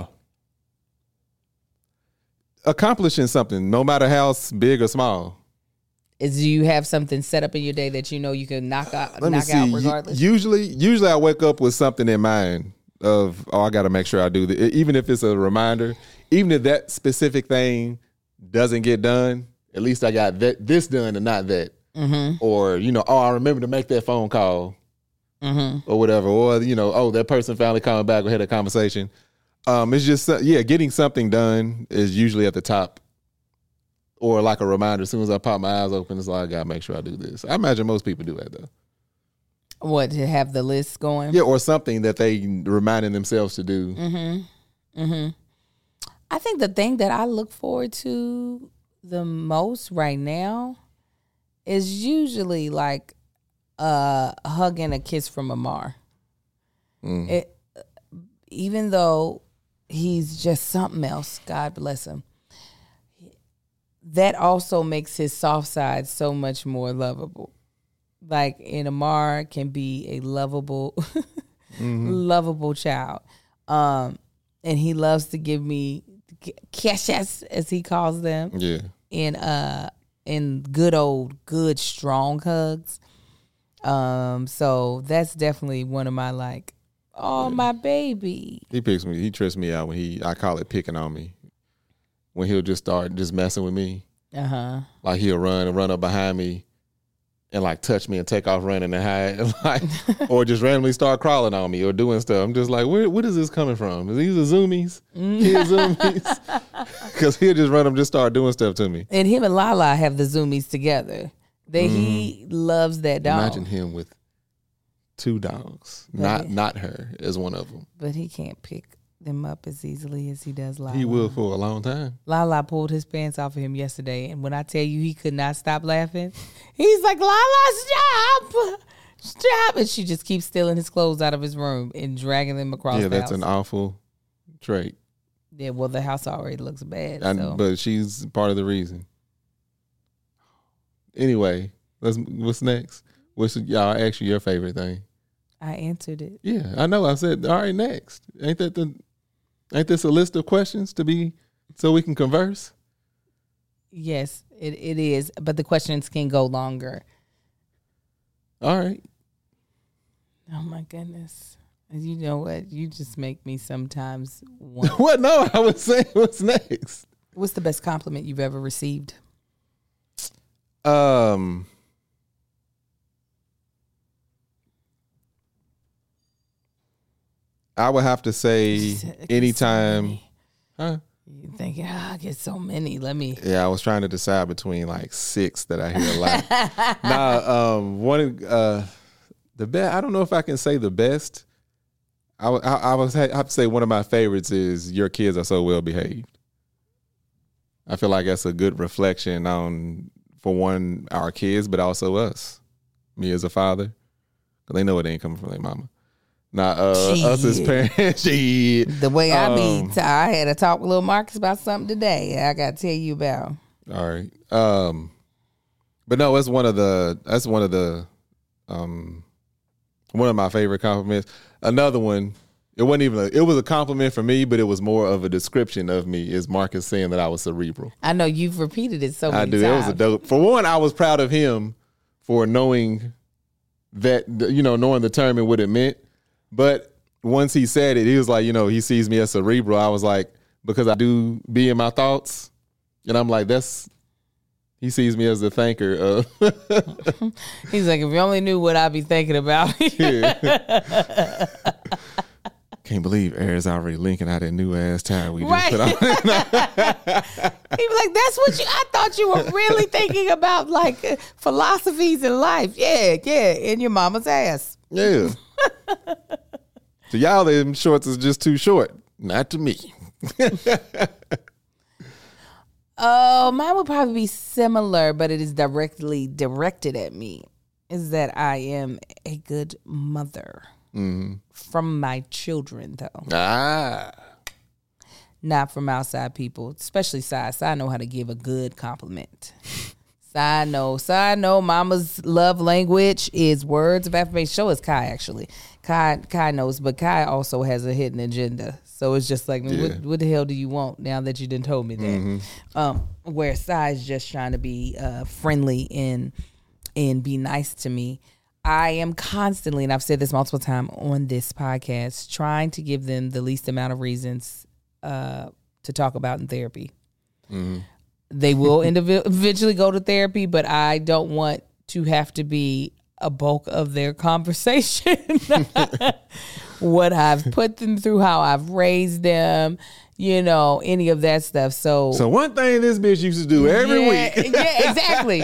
accomplishing something, no matter how big or small. Is do you have something set up in your day that you know you can knock out, Let me knock see. out regardless? Usually, usually I wake up with something in mind of, oh, I got to make sure I do this. Even if it's a reminder, even if that specific thing doesn't get done, at least I got that, this done and not that. Mm-hmm. Or, you know, oh, I remember to make that phone call mm-hmm. or whatever. Or, you know, oh, that person finally coming back or had a conversation. Um, it's just, yeah, getting something done is usually at the top. Or like a reminder, as soon as I pop my eyes open, it's like, I got to make sure I do this. I imagine most people do that, though. What, to have the list going? Yeah, or something that they reminding themselves to do. Mm-hmm. Mm-hmm. I think the thing that I look forward to the most right now is usually like a hug and a kiss from Amar. Mm. It, even though he's just something else, God bless him, that also makes his soft side so much more lovable. Like, and Amar can be a lovable, mm-hmm. lovable child. Um, and he loves to give me keshes, as he calls them. Yeah. In uh in good old, good, strong hugs. Um, so that's definitely one of my like, oh, yeah. my baby. He picks me, he trips me out when he, I call it picking on me. When he'll just start just messing with me. Uh-huh. Like he'll run and run up behind me and like touch me and take off running and hide, like, or just randomly start crawling on me or doing stuff. I'm just like, where, what is this coming from? Is these are zoomies? Kid zoomies? Because he'll just run up, just start doing stuff to me. And him and Lala have the zoomies together. They, mm-hmm. He loves that dog. Imagine him with two dogs, but not he, not her as one of them. But he can't pick them up as easily as he does Lala. He will for a long time. Lala pulled his pants off of him yesterday, and when I tell you he could not stop laughing, he's like, Lala, stop! Stop! And she just keeps stealing his clothes out of his room and dragging them across yeah, the house. Yeah, that's an awful trait. Yeah, well, the house already looks bad. I, so. But she's part of the reason. Anyway, let's. What's next? What's y'all ask you your favorite thing? I answered it. Yeah, I know. I said, all right, next. Ain't that the? Ain't this a list of questions to be so we can converse? Yes, it, it is. But the questions can go longer. All right. Oh my goodness. You know what? You just make me sometimes want. What? No, I was saying what's next. What's the best compliment you've ever received? Um I would have to say anytime. Huh? You thinking, oh, I get so many. Let me. Yeah, I was trying to decide between like six that I hear a lot. Nah, um, one uh, the best. I don't know if I can say the best. I I, I was I have to say one of my favorites is your kids are so well behaved. I feel like that's a good reflection on, for one, our kids, but also us, me as a father, because they know it ain't coming from their mama. Not uh, us as parents. The way I um, be, I had a talk with Lil Marcus about something today. I got to tell you about. All right, um, but no, that's one of the. That's one of the. Um, one of my favorite compliments. Another one. It wasn't even. A, it was a compliment for me, but it was more of a description of me. Is Marcus saying that I was cerebral? I know you've repeated it so many I do. times. It was a dope. For one, I was proud of him for knowing that. You know, knowing the term and what it meant. But once he said it, he was like, you know, he sees me as cerebral. I was like, because I do be in my thoughts. And I'm like, that's, he sees me as the thinker of. He's like, if you only knew what I be thinking about. Yeah. Can't believe Air's already linking out that new ass tie we right. just put on. He was like, that's what you, I thought you were really thinking about, like uh, philosophies in life. Yeah, yeah, in your mama's ass. Yeah. So y'all, them shorts is just too short. Not to me. Oh, mine would probably be similar, but it is directly directed at me. Is that I am a good mother mm-hmm. from my children, though. Ah. Not from outside people, especially Sai. Sai know how to give a good compliment. Sai know. Sai know mama's love language is words of affirmation. So is Kai, actually. Kai, Kai knows, but Kai also has a hidden agenda. So it's just like, yeah. what, what the hell do you want now that you didn't told me that? Mm-hmm. Um, where Sai is just trying to be uh, friendly and and be nice to me. I am constantly, and I've said this multiple times on this podcast, trying to give them the least amount of reasons uh, to talk about in therapy. Mm-hmm. They will individually go to therapy, but I don't want to have to be a bulk of their conversation. What I've put them through, how I've raised them, you know, any of that stuff. So, so one thing this bitch used to do every yeah, week. Yeah, exactly.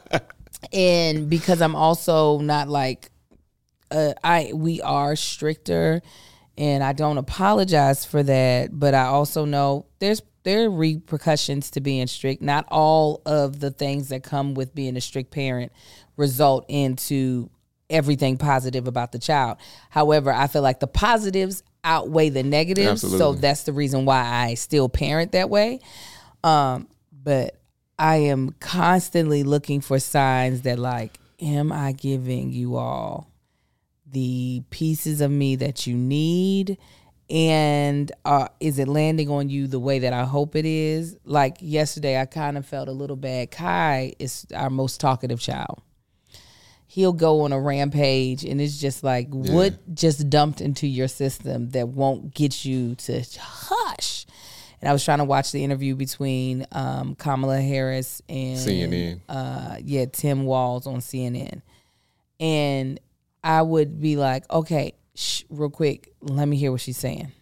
And because I'm also not like, uh, I we are stricter, and I don't apologize for that. But I also know there's there are repercussions to being strict. Not all of the things that come with being a strict parent result into everything positive about the child. However, I feel like the positives outweigh the negatives. Absolutely. So that's the reason why I still parent that way. Um, but I am constantly looking for signs that, like, am I giving you all the pieces of me that you need? And uh, is it landing on you the way that I hope it is? Like yesterday, I kind of felt a little bad. Kai is our most talkative child. He'll go on a rampage, and it's just like, yeah. What just dumped into your system that won't get you to hush? And I was trying to watch the interview between um, Kamala Harris and C N N. Uh, yeah, Tim Walz on C N N. And I would be like, okay, shh, real quick, let me hear what she's saying.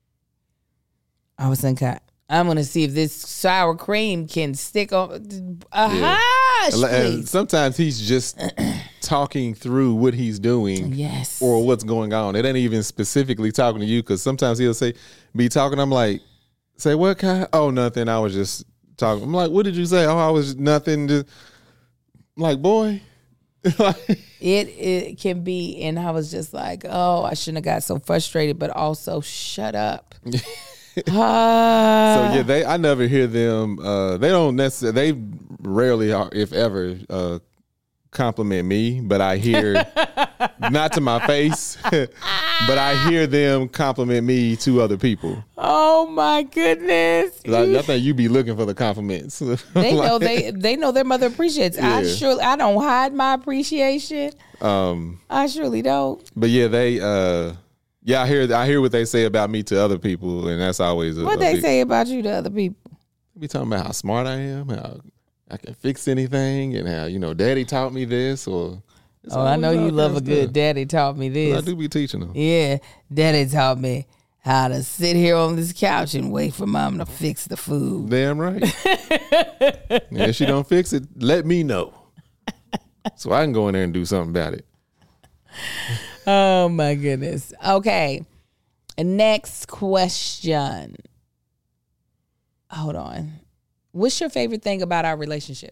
I was thinking, I'm going to see if this sour cream can stick on. Uh, yeah. Hush, and sometimes he's just talking through what he's doing, yes, or what's going on. It ain't even specifically talking to you, because sometimes he'll say, be talking. I'm like, say what, Kai? Oh, nothing. I was just talking. I'm like, what did you say? Oh, I was nothing. Just, I'm like, boy. it it can be, and I was just like, oh, I shouldn't have got so frustrated, but also shut up. uh, so yeah, they I never hear them. Uh, they don't necessarily. They rarely, are, if ever, uh, compliment me, but I hear not to my face, but I hear them compliment me to other people. Oh my goodness! Like, I think you be looking for the compliments. They know they they know their mother appreciates. Yeah. I surely I don't hide my appreciation. Um, I surely don't. But yeah, they uh, yeah, I hear I hear what they say about me to other people, and that's always a, what a they big, say about you to other people. They be talking about how smart I am, how I can fix anything, and how, you know, Daddy taught me this, or. Oh, I know you love a good stuff. Daddy taught me this. I do be teaching them. Yeah, Daddy taught me how to sit here on this couch and wait for Mom to fix the food. Damn right. And if she don't fix it, let me know, so I can go in there and do something about it. Oh my goodness. Okay, next question. Hold on. What's your favorite thing about our relationship?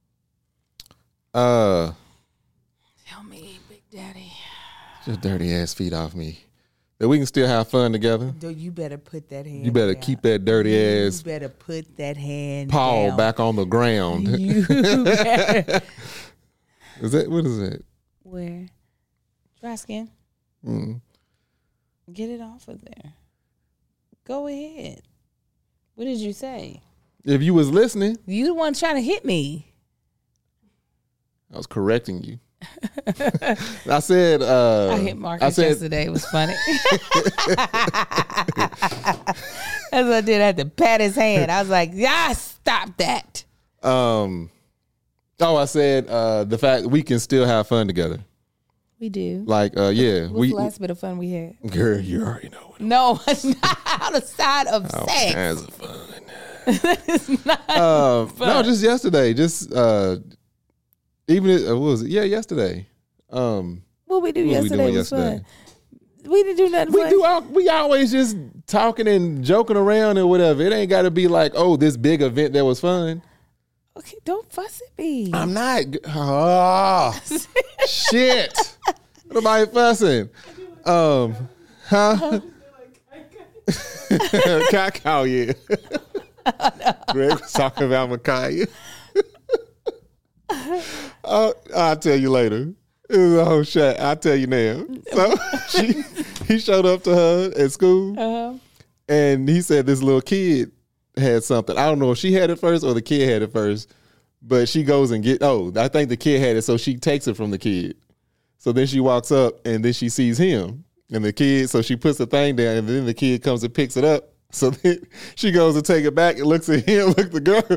Uh. Tell me, Big Daddy. Your dirty ass feet off me. That we can still have fun together. Dude, you better put that hand You better down. keep that dirty you ass. You better put that hand paw down. back on the ground. You better. Is that, what is that? Where? Dry skin. Mm. Get it off of there. Go ahead. What did you say? If you was listening. You the one trying to hit me. I was correcting you. I said uh, I hit Marcus I said, yesterday. It was funny. That's what I did. I had to pat his hand. I was like, yeah, stop that. Um oh I said uh, the fact we can still have fun together. We do. Like uh, yeah. What's we, the last bit of fun we had? Girl, you already know what. No, it's not outside of All sex. kinds of fun. It's not uh, fun. No, just yesterday. Just uh even uh, what was it? Yeah, yesterday. Um, what we do what yesterday we was yesterday? fun. We didn't do nothing. We funny. do. All, we always just talking and joking around or whatever. It ain't got to be like, oh, this big event that was fun. Okay, don't fuss at me. I'm not. Oh, shit. Nobody fussing. Um, huh? Cacao, yeah. Greg was talking about Micaiah. uh, I'll tell you later. It was a whole shot. I'll tell you now. So she, he showed up to her at school, uh-huh. and he said this little kid had something. I don't know if she had it first or the kid had it first, but she goes and get. Oh, I think the kid had it, so she takes it from the kid. So then she walks up, and then she sees him and the kid. So she puts the thing down, and then the kid comes and picks it up. So then she goes to take it back and looks at him, look at the girl.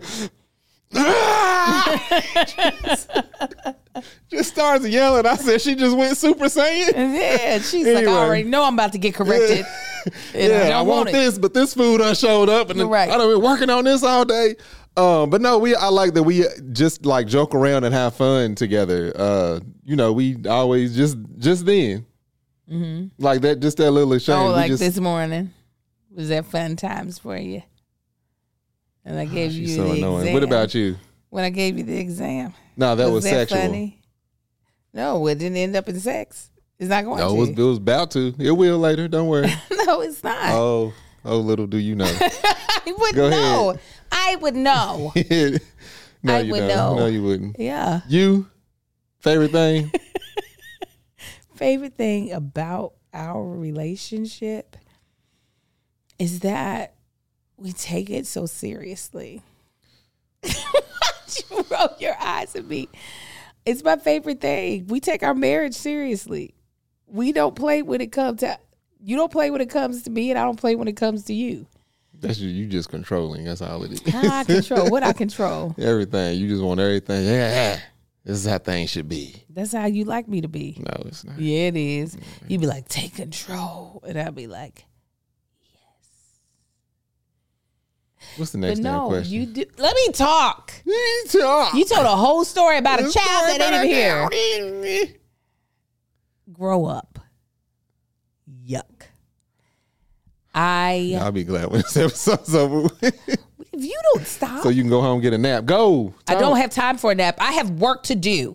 just, just starts yelling. I said she just went Super Saiyan. Yeah, she's Anyway. like, I already know I'm about to get corrected. And Yeah, I, don't I want it. this, but this food done showed up, and Right. I done been working on this all day. Um, but no, we I like that we just like joke around and have fun together. Uh, you know, we always just just then, mm-hmm. like that, just that little exchange. Oh, We like just, this morning. Was that fun times for you? And I gave Oh, you she's the so annoying. exam. What about you? When I gave you the exam. No, that was, that sexual. funny? No, it didn't end up in sex. It's not going No, to. it was, it was about to. It will later. Don't worry. No, it's not. oh, oh, little do you know. I would Go know. ahead. I would know. no, I you would don't. know. No, you wouldn't. Yeah. You favorite thing? Favorite thing about our relationship is that we take it so seriously. You roll your eyes at me. It's my favorite thing. We take our marriage seriously. We don't play when it comes to you don't play when it comes to me, and I don't play when it comes to you. That's you, you just controlling. That's all it is. How I control what I control. Everything. You just want everything. Yeah, this is how things should be. That's how you like me to be. No, it's not. Yeah, it is. You be like, take control, and I'll be like, What's the next but damn no, question? you do. Let me talk. You talk. You told a whole story about a This child story that ain't about even here. a- Grow up. Yuck. I. I'll be glad when this episode's over. If you don't stop, So you can go home and get a nap. Go. I Talk. don't have time for a nap. I have work to do.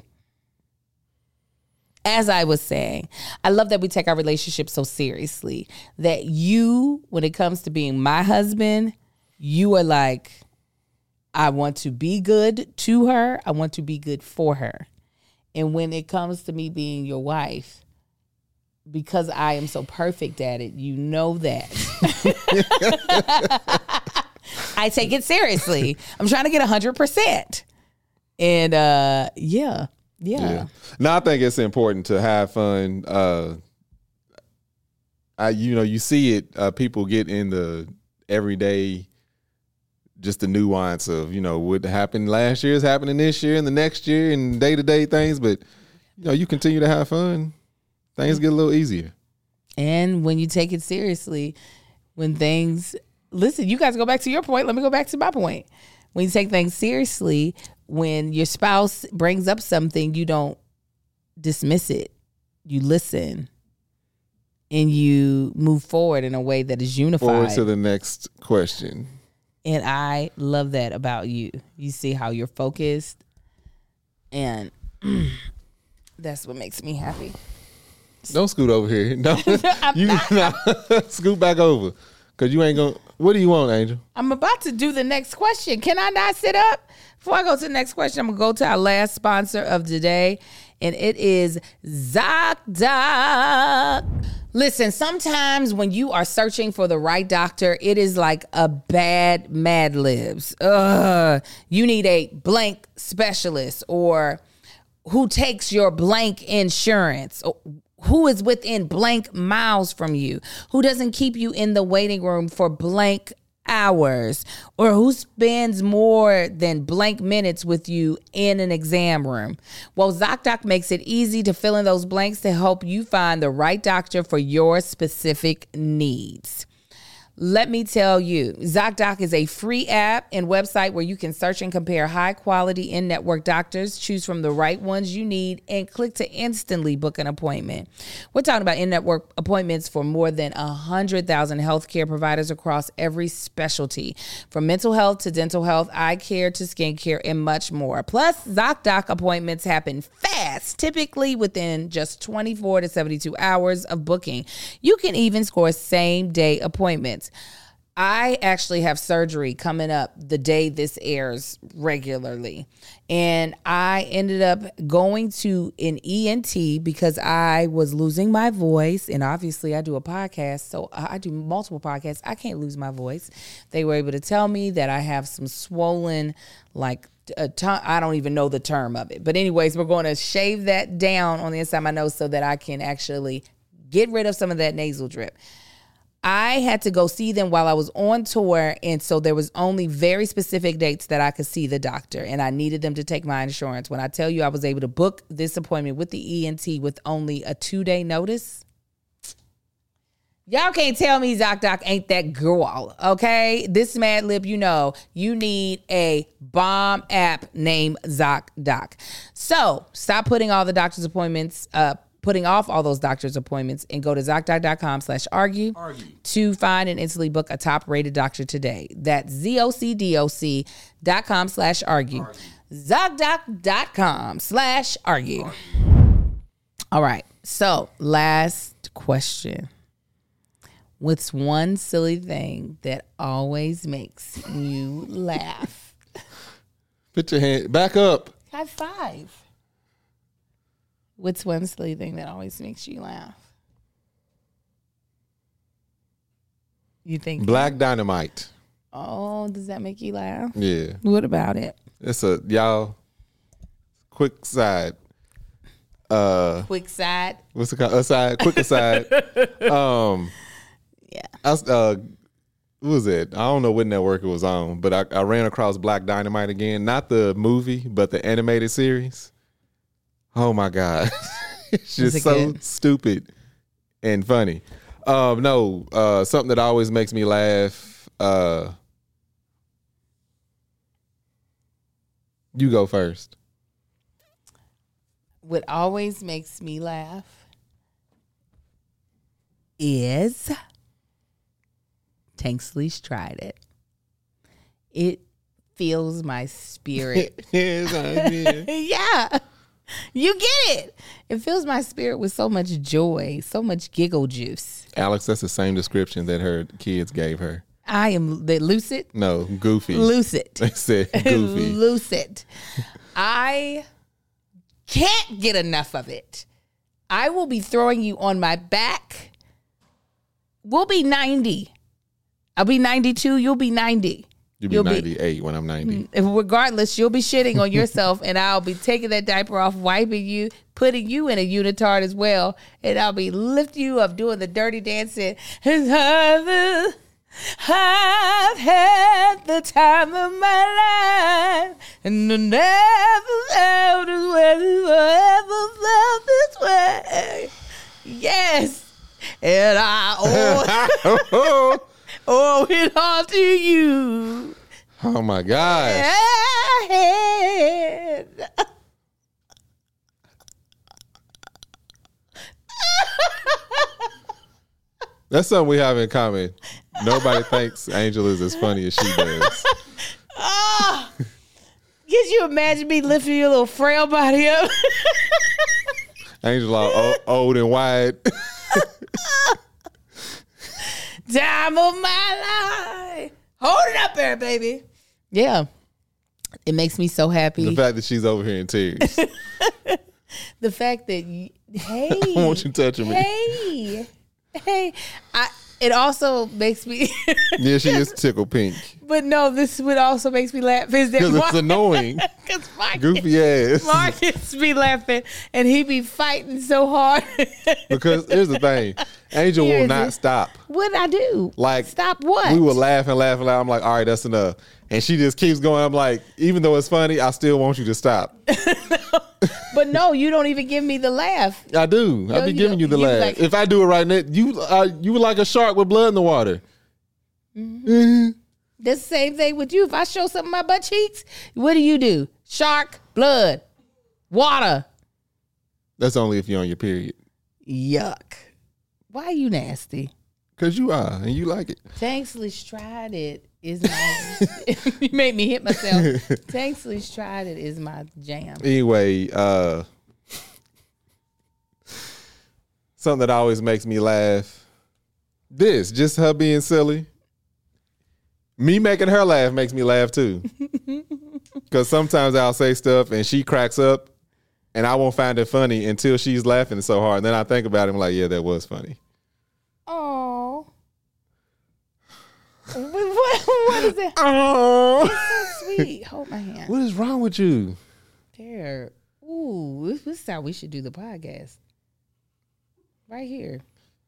As I was saying, I love that we take our relationship so seriously. That you, when it comes to being my husband, you are like, I want to be good to her. I want to be good for her. And when it comes to me being your wife, because I am so perfect at it, you know that. I take it seriously. I'm trying to get one hundred percent. And uh, yeah, yeah. Yeah. No, I think it's important to have fun. Uh, I, you know, you see it. Uh, people get in the everyday, just the nuance of, you know, what happened last year is happening this year and the next year and day to day things. But you know, you continue to have fun, things get a little easier. And when you take it seriously, when things, listen, you guys go back to your point. Let me go back to my point. When you take things seriously, when your spouse brings up something, you don't dismiss it. You listen and you move forward in a way that is unified. Forward to the next question. And I love that about you. You see how you're focused, and that's what makes me happy. Don't scoot over here. No, you nah, scoot back over, cause you ain't gonna. What do you want, Angel? I'm about to do the next question. Can I not sit up? Before I go to the next question, I'm going to go to our last sponsor of today, and it is ZocDoc. Listen, sometimes when you are searching for the right doctor, it is like a bad Mad Libs. Ugh. You need a blank specialist, or who takes your blank insurance, who is within blank miles from you, who doesn't keep you in the waiting room for blank hours, or who spends more than blank minutes with you in an exam room. Well, ZocDoc makes it easy to fill in those blanks to help you find the right doctor for your specific needs. Let me tell you, ZocDoc is a free app and website where you can search and compare high-quality in-network doctors, choose from the right ones you need, and click to instantly book an appointment. We're talking about in-network appointments for more than one hundred thousand healthcare providers across every specialty, from mental health to dental health, eye care to skincare, and much more. Plus, ZocDoc appointments happen fast, typically within just twenty-four to seventy-two hours of booking. You can even score same-day appointments. I actually have surgery coming up the day this airs regularly. And I ended up going to an E N T because I was losing my voice. And obviously I do a podcast, so I do multiple podcasts. I can't lose my voice. They were able to tell me that I have some swollen, like, a ton- I don't even know the term of it. But anyways, we're going to shave that down on the inside of my nose so that I can actually get rid of some of that nasal drip. I had to go see them while I was on tour, and so there was only very specific dates that I could see the doctor, and I needed them to take my insurance. When I tell you I was able to book this appointment with the E N T with only a two-day notice, y'all can't tell me ZocDoc ain't that girl, okay? This Mad Lib, you know, you need a bomb app named ZocDoc. So stop putting all the doctor's appointments up. Putting off all those doctor's appointments and go to ZocDoc.com slash argue to find and instantly book a top-rated doctor today. That's Z-O-C-D-O-C dot com slash argue. ZocDoc.com slash argue. All right. So, last question. What's one silly thing that always makes you laugh? Put your hand back up. High five. What's one silly thing that always makes you laugh? You think Black Dynamite. Oh, does that make you laugh? Yeah. What about it? It's a y'all quick side. Uh Quick side. What's it called? Aside, quick aside. um Yeah. I was, uh what was it? I don't know what network it was on, but I, I ran across Black Dynamite again. Not the movie, but the animated series. Oh my God. It's just so good? stupid and funny. Um, no, uh, something that always makes me laugh. Uh, you go first. What always makes me laugh is Tanksley's tried it. It fills my spirit. Yes, I did. Yeah. You get it. It fills my spirit with so much joy, so much giggle juice. Alex, that's the same description that her kids gave her. I am the lucid. No, goofy. Lucid. They said goofy. Lucid. I can't get enough of it. I will be throwing you on my back. We'll be ninety. I'll be ninety-two. You'll be ninety. You'll be You'll ninety-eight be, when I'm ninety. Regardless, you'll be shitting on yourself, and I'll be taking that diaper off, wiping you, putting you in a unitard as well, and I'll be lifting you up, doing the dirty dancing. I've had the time of my life, and I never felt this way, ever felt this way. Yes, and I owe owe it all to you. Oh my gosh. That's something we have in common. Nobody thinks Angel is as funny as she does. Oh, can you imagine me lifting your little frail body up? Angel all old, old and wide. Time of my life. Hold it up there, baby. Yeah. It makes me so happy. The fact that she's over here in tears. The fact that, you, hey. I want you touching me. Hey. Hey. I, it also makes me. Yeah, she is tickle pink. But no, this would also makes me laugh. Is that Because it's annoying. Because Marcus, Goofy ass. Marcus be laughing and he be fighting so hard. Because here's the thing. Angel Here will is not it. stop. What'd I do? Like, stop what? We were laughing, laughing, laughing. I'm like, all right, that's enough. And she just keeps going. I'm like, even though it's funny, I still want you to stop. But no, you don't even give me the laugh. I do. I No, be you giving don't. you the You be laugh. like- if I do it right now, you uh, you were like a shark with blood in the water. Mm-hmm. Mm-hmm. That's the same thing with you. If I show something my butt cheeks, what do you do? Shark, blood, water. That's only if you're on your period. Yuck. Why are you nasty? Because you are, and you like it. Thankfully, tried it is my. You made me hit myself. Thankfully, tried it is my jam. Anyway, uh, something that always makes me laugh. This, just her being silly. Me making her laugh makes me laugh too. Because sometimes I'll say stuff and she cracks up and I won't find it funny until she's laughing so hard. And then I think about it and I'm like, yeah, that was funny. Oh. What, what is it? Oh. It's so sweet. Hold my hand. What is wrong with you? There. Ooh, this is how we should do the podcast. Right here.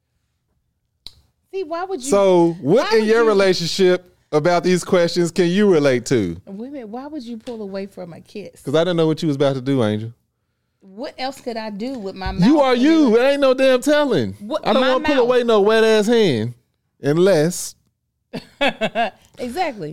See, why would you? So, what in your you, relationship about these questions can you relate to? Wait a minute, why would you pull away from a kiss? Because I didn't know what you was about to do, Angel. What else could I do with my mouth? You are you. It ain't no damn telling. What, I don't want to pull away no wet ass hand. Unless. Exactly.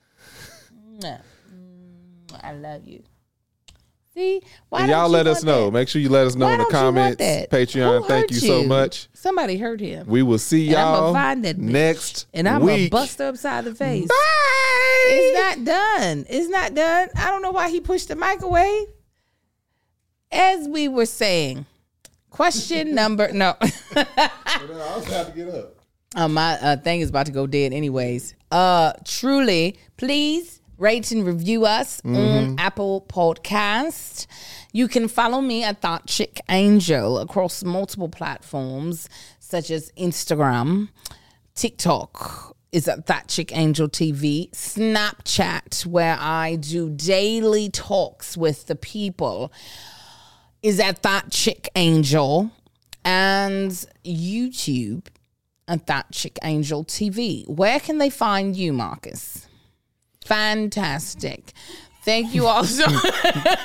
I love you. See, why and don't y'all you let want us know. that? Make sure you let us know Why in the don't you want comments. that? Patreon, Who thank hurt you so much. Somebody hurt him. We will see And I'ma y'all find that bitch. next and I'm week. gonna bust her upside the face. Bye. It's not done. It's not done. I don't know why he pushed the mic away. As we were saying, question number no. I was about to get up. Uh, my uh, thing is about to go dead anyways. Uh, truly, please rate and review us mm-hmm. on Apple Podcast. You can follow me at Thought Chick Angel across multiple platforms such as Instagram, TikTok is at Thought Chick Angel T V, Snapchat, where I do daily talks with the people, is at Thought Chick Angel, and YouTube at Thought Chick Angel T V. Where can they find you, Marcus? Fantastic. Thank you all so much.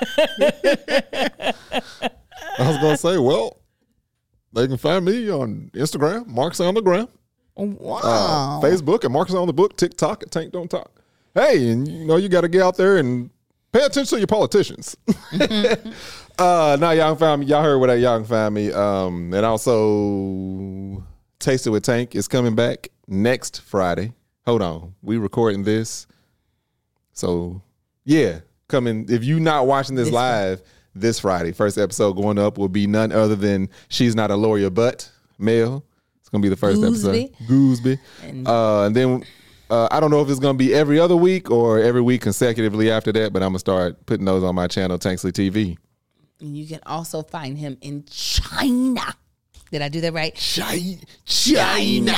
I was going to say, well, they can find me on Instagram, Marcus on the Gram. Wow. Uh, Facebook at Marcus on the Book, TikTok at Tank Don't Talk. Hey, and you know, you got to get out there and pay attention to your politicians. Mm-hmm. uh, now, y'all can find me. Y'all heard what y'all can find me. Um, and also, Taste It with Tank is coming back next Friday. Hold on. We recording this. So, yeah, coming. If you're not watching this, this live Friday. This Friday, first episode going up will be none other than She's Not a Lawyer But Mel. It's going to be the first Gooseby. episode. Gooseby. And, uh, and then uh, I don't know if it's going to be every other week or every week consecutively after that, but I'm going to start putting those on my channel, Tanksley T V. And you can also find him in China. Did I do that right? China. China.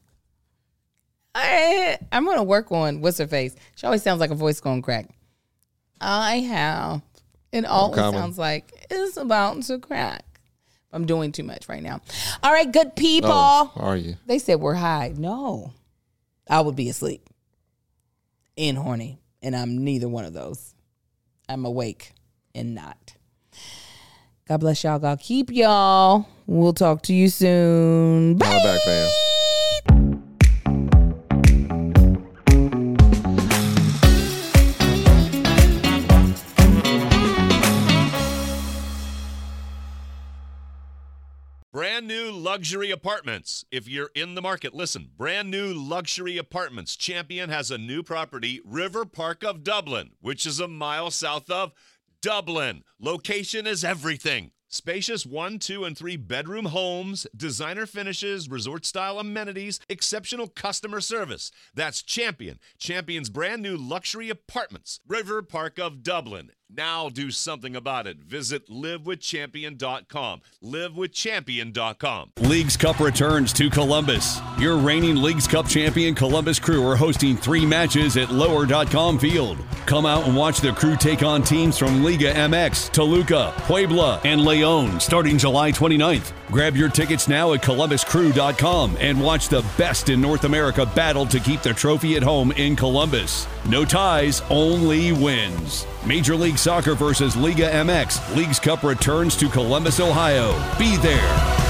I, I'm going to work on what's her face. She always sounds like a voice going crack. I have. It always Common. sounds like it's about to crack. I'm doing too much right now. All right, good people. Oh, are you? They said we're high. No. I would be asleep and horny, and I'm neither one of those. I'm awake and not. God bless y'all. God keep y'all. We'll talk to you soon. Bye. Come back, fam. Brand new luxury apartments. If you're in the market, listen. Brand new luxury apartments. Champion has a new property, River Park of Dublin, which is a mile south of Dublin. Location is everything. Spacious one, two, and three bedroom homes, designer finishes, resort-style amenities, exceptional customer service. That's Champion. Champion's brand new luxury apartments, River Park of Dublin. Now do something about it. Visit live with champion dot com. live with champion dot com. Leagues Cup returns to Columbus. Your reigning Leagues Cup champion Columbus Crew are hosting three matches at lower dot com field. Come out and watch the Crew take on teams from Liga M X, Toluca, Puebla, and Leon starting July twenty-ninth. Grab your tickets now at columbus crew dot com and watch the best in North America battle to keep the trophy at home in Columbus. No ties, only wins. Major League Soccer versus Liga M X. Leagues Cup returns to Columbus, Ohio. Be there.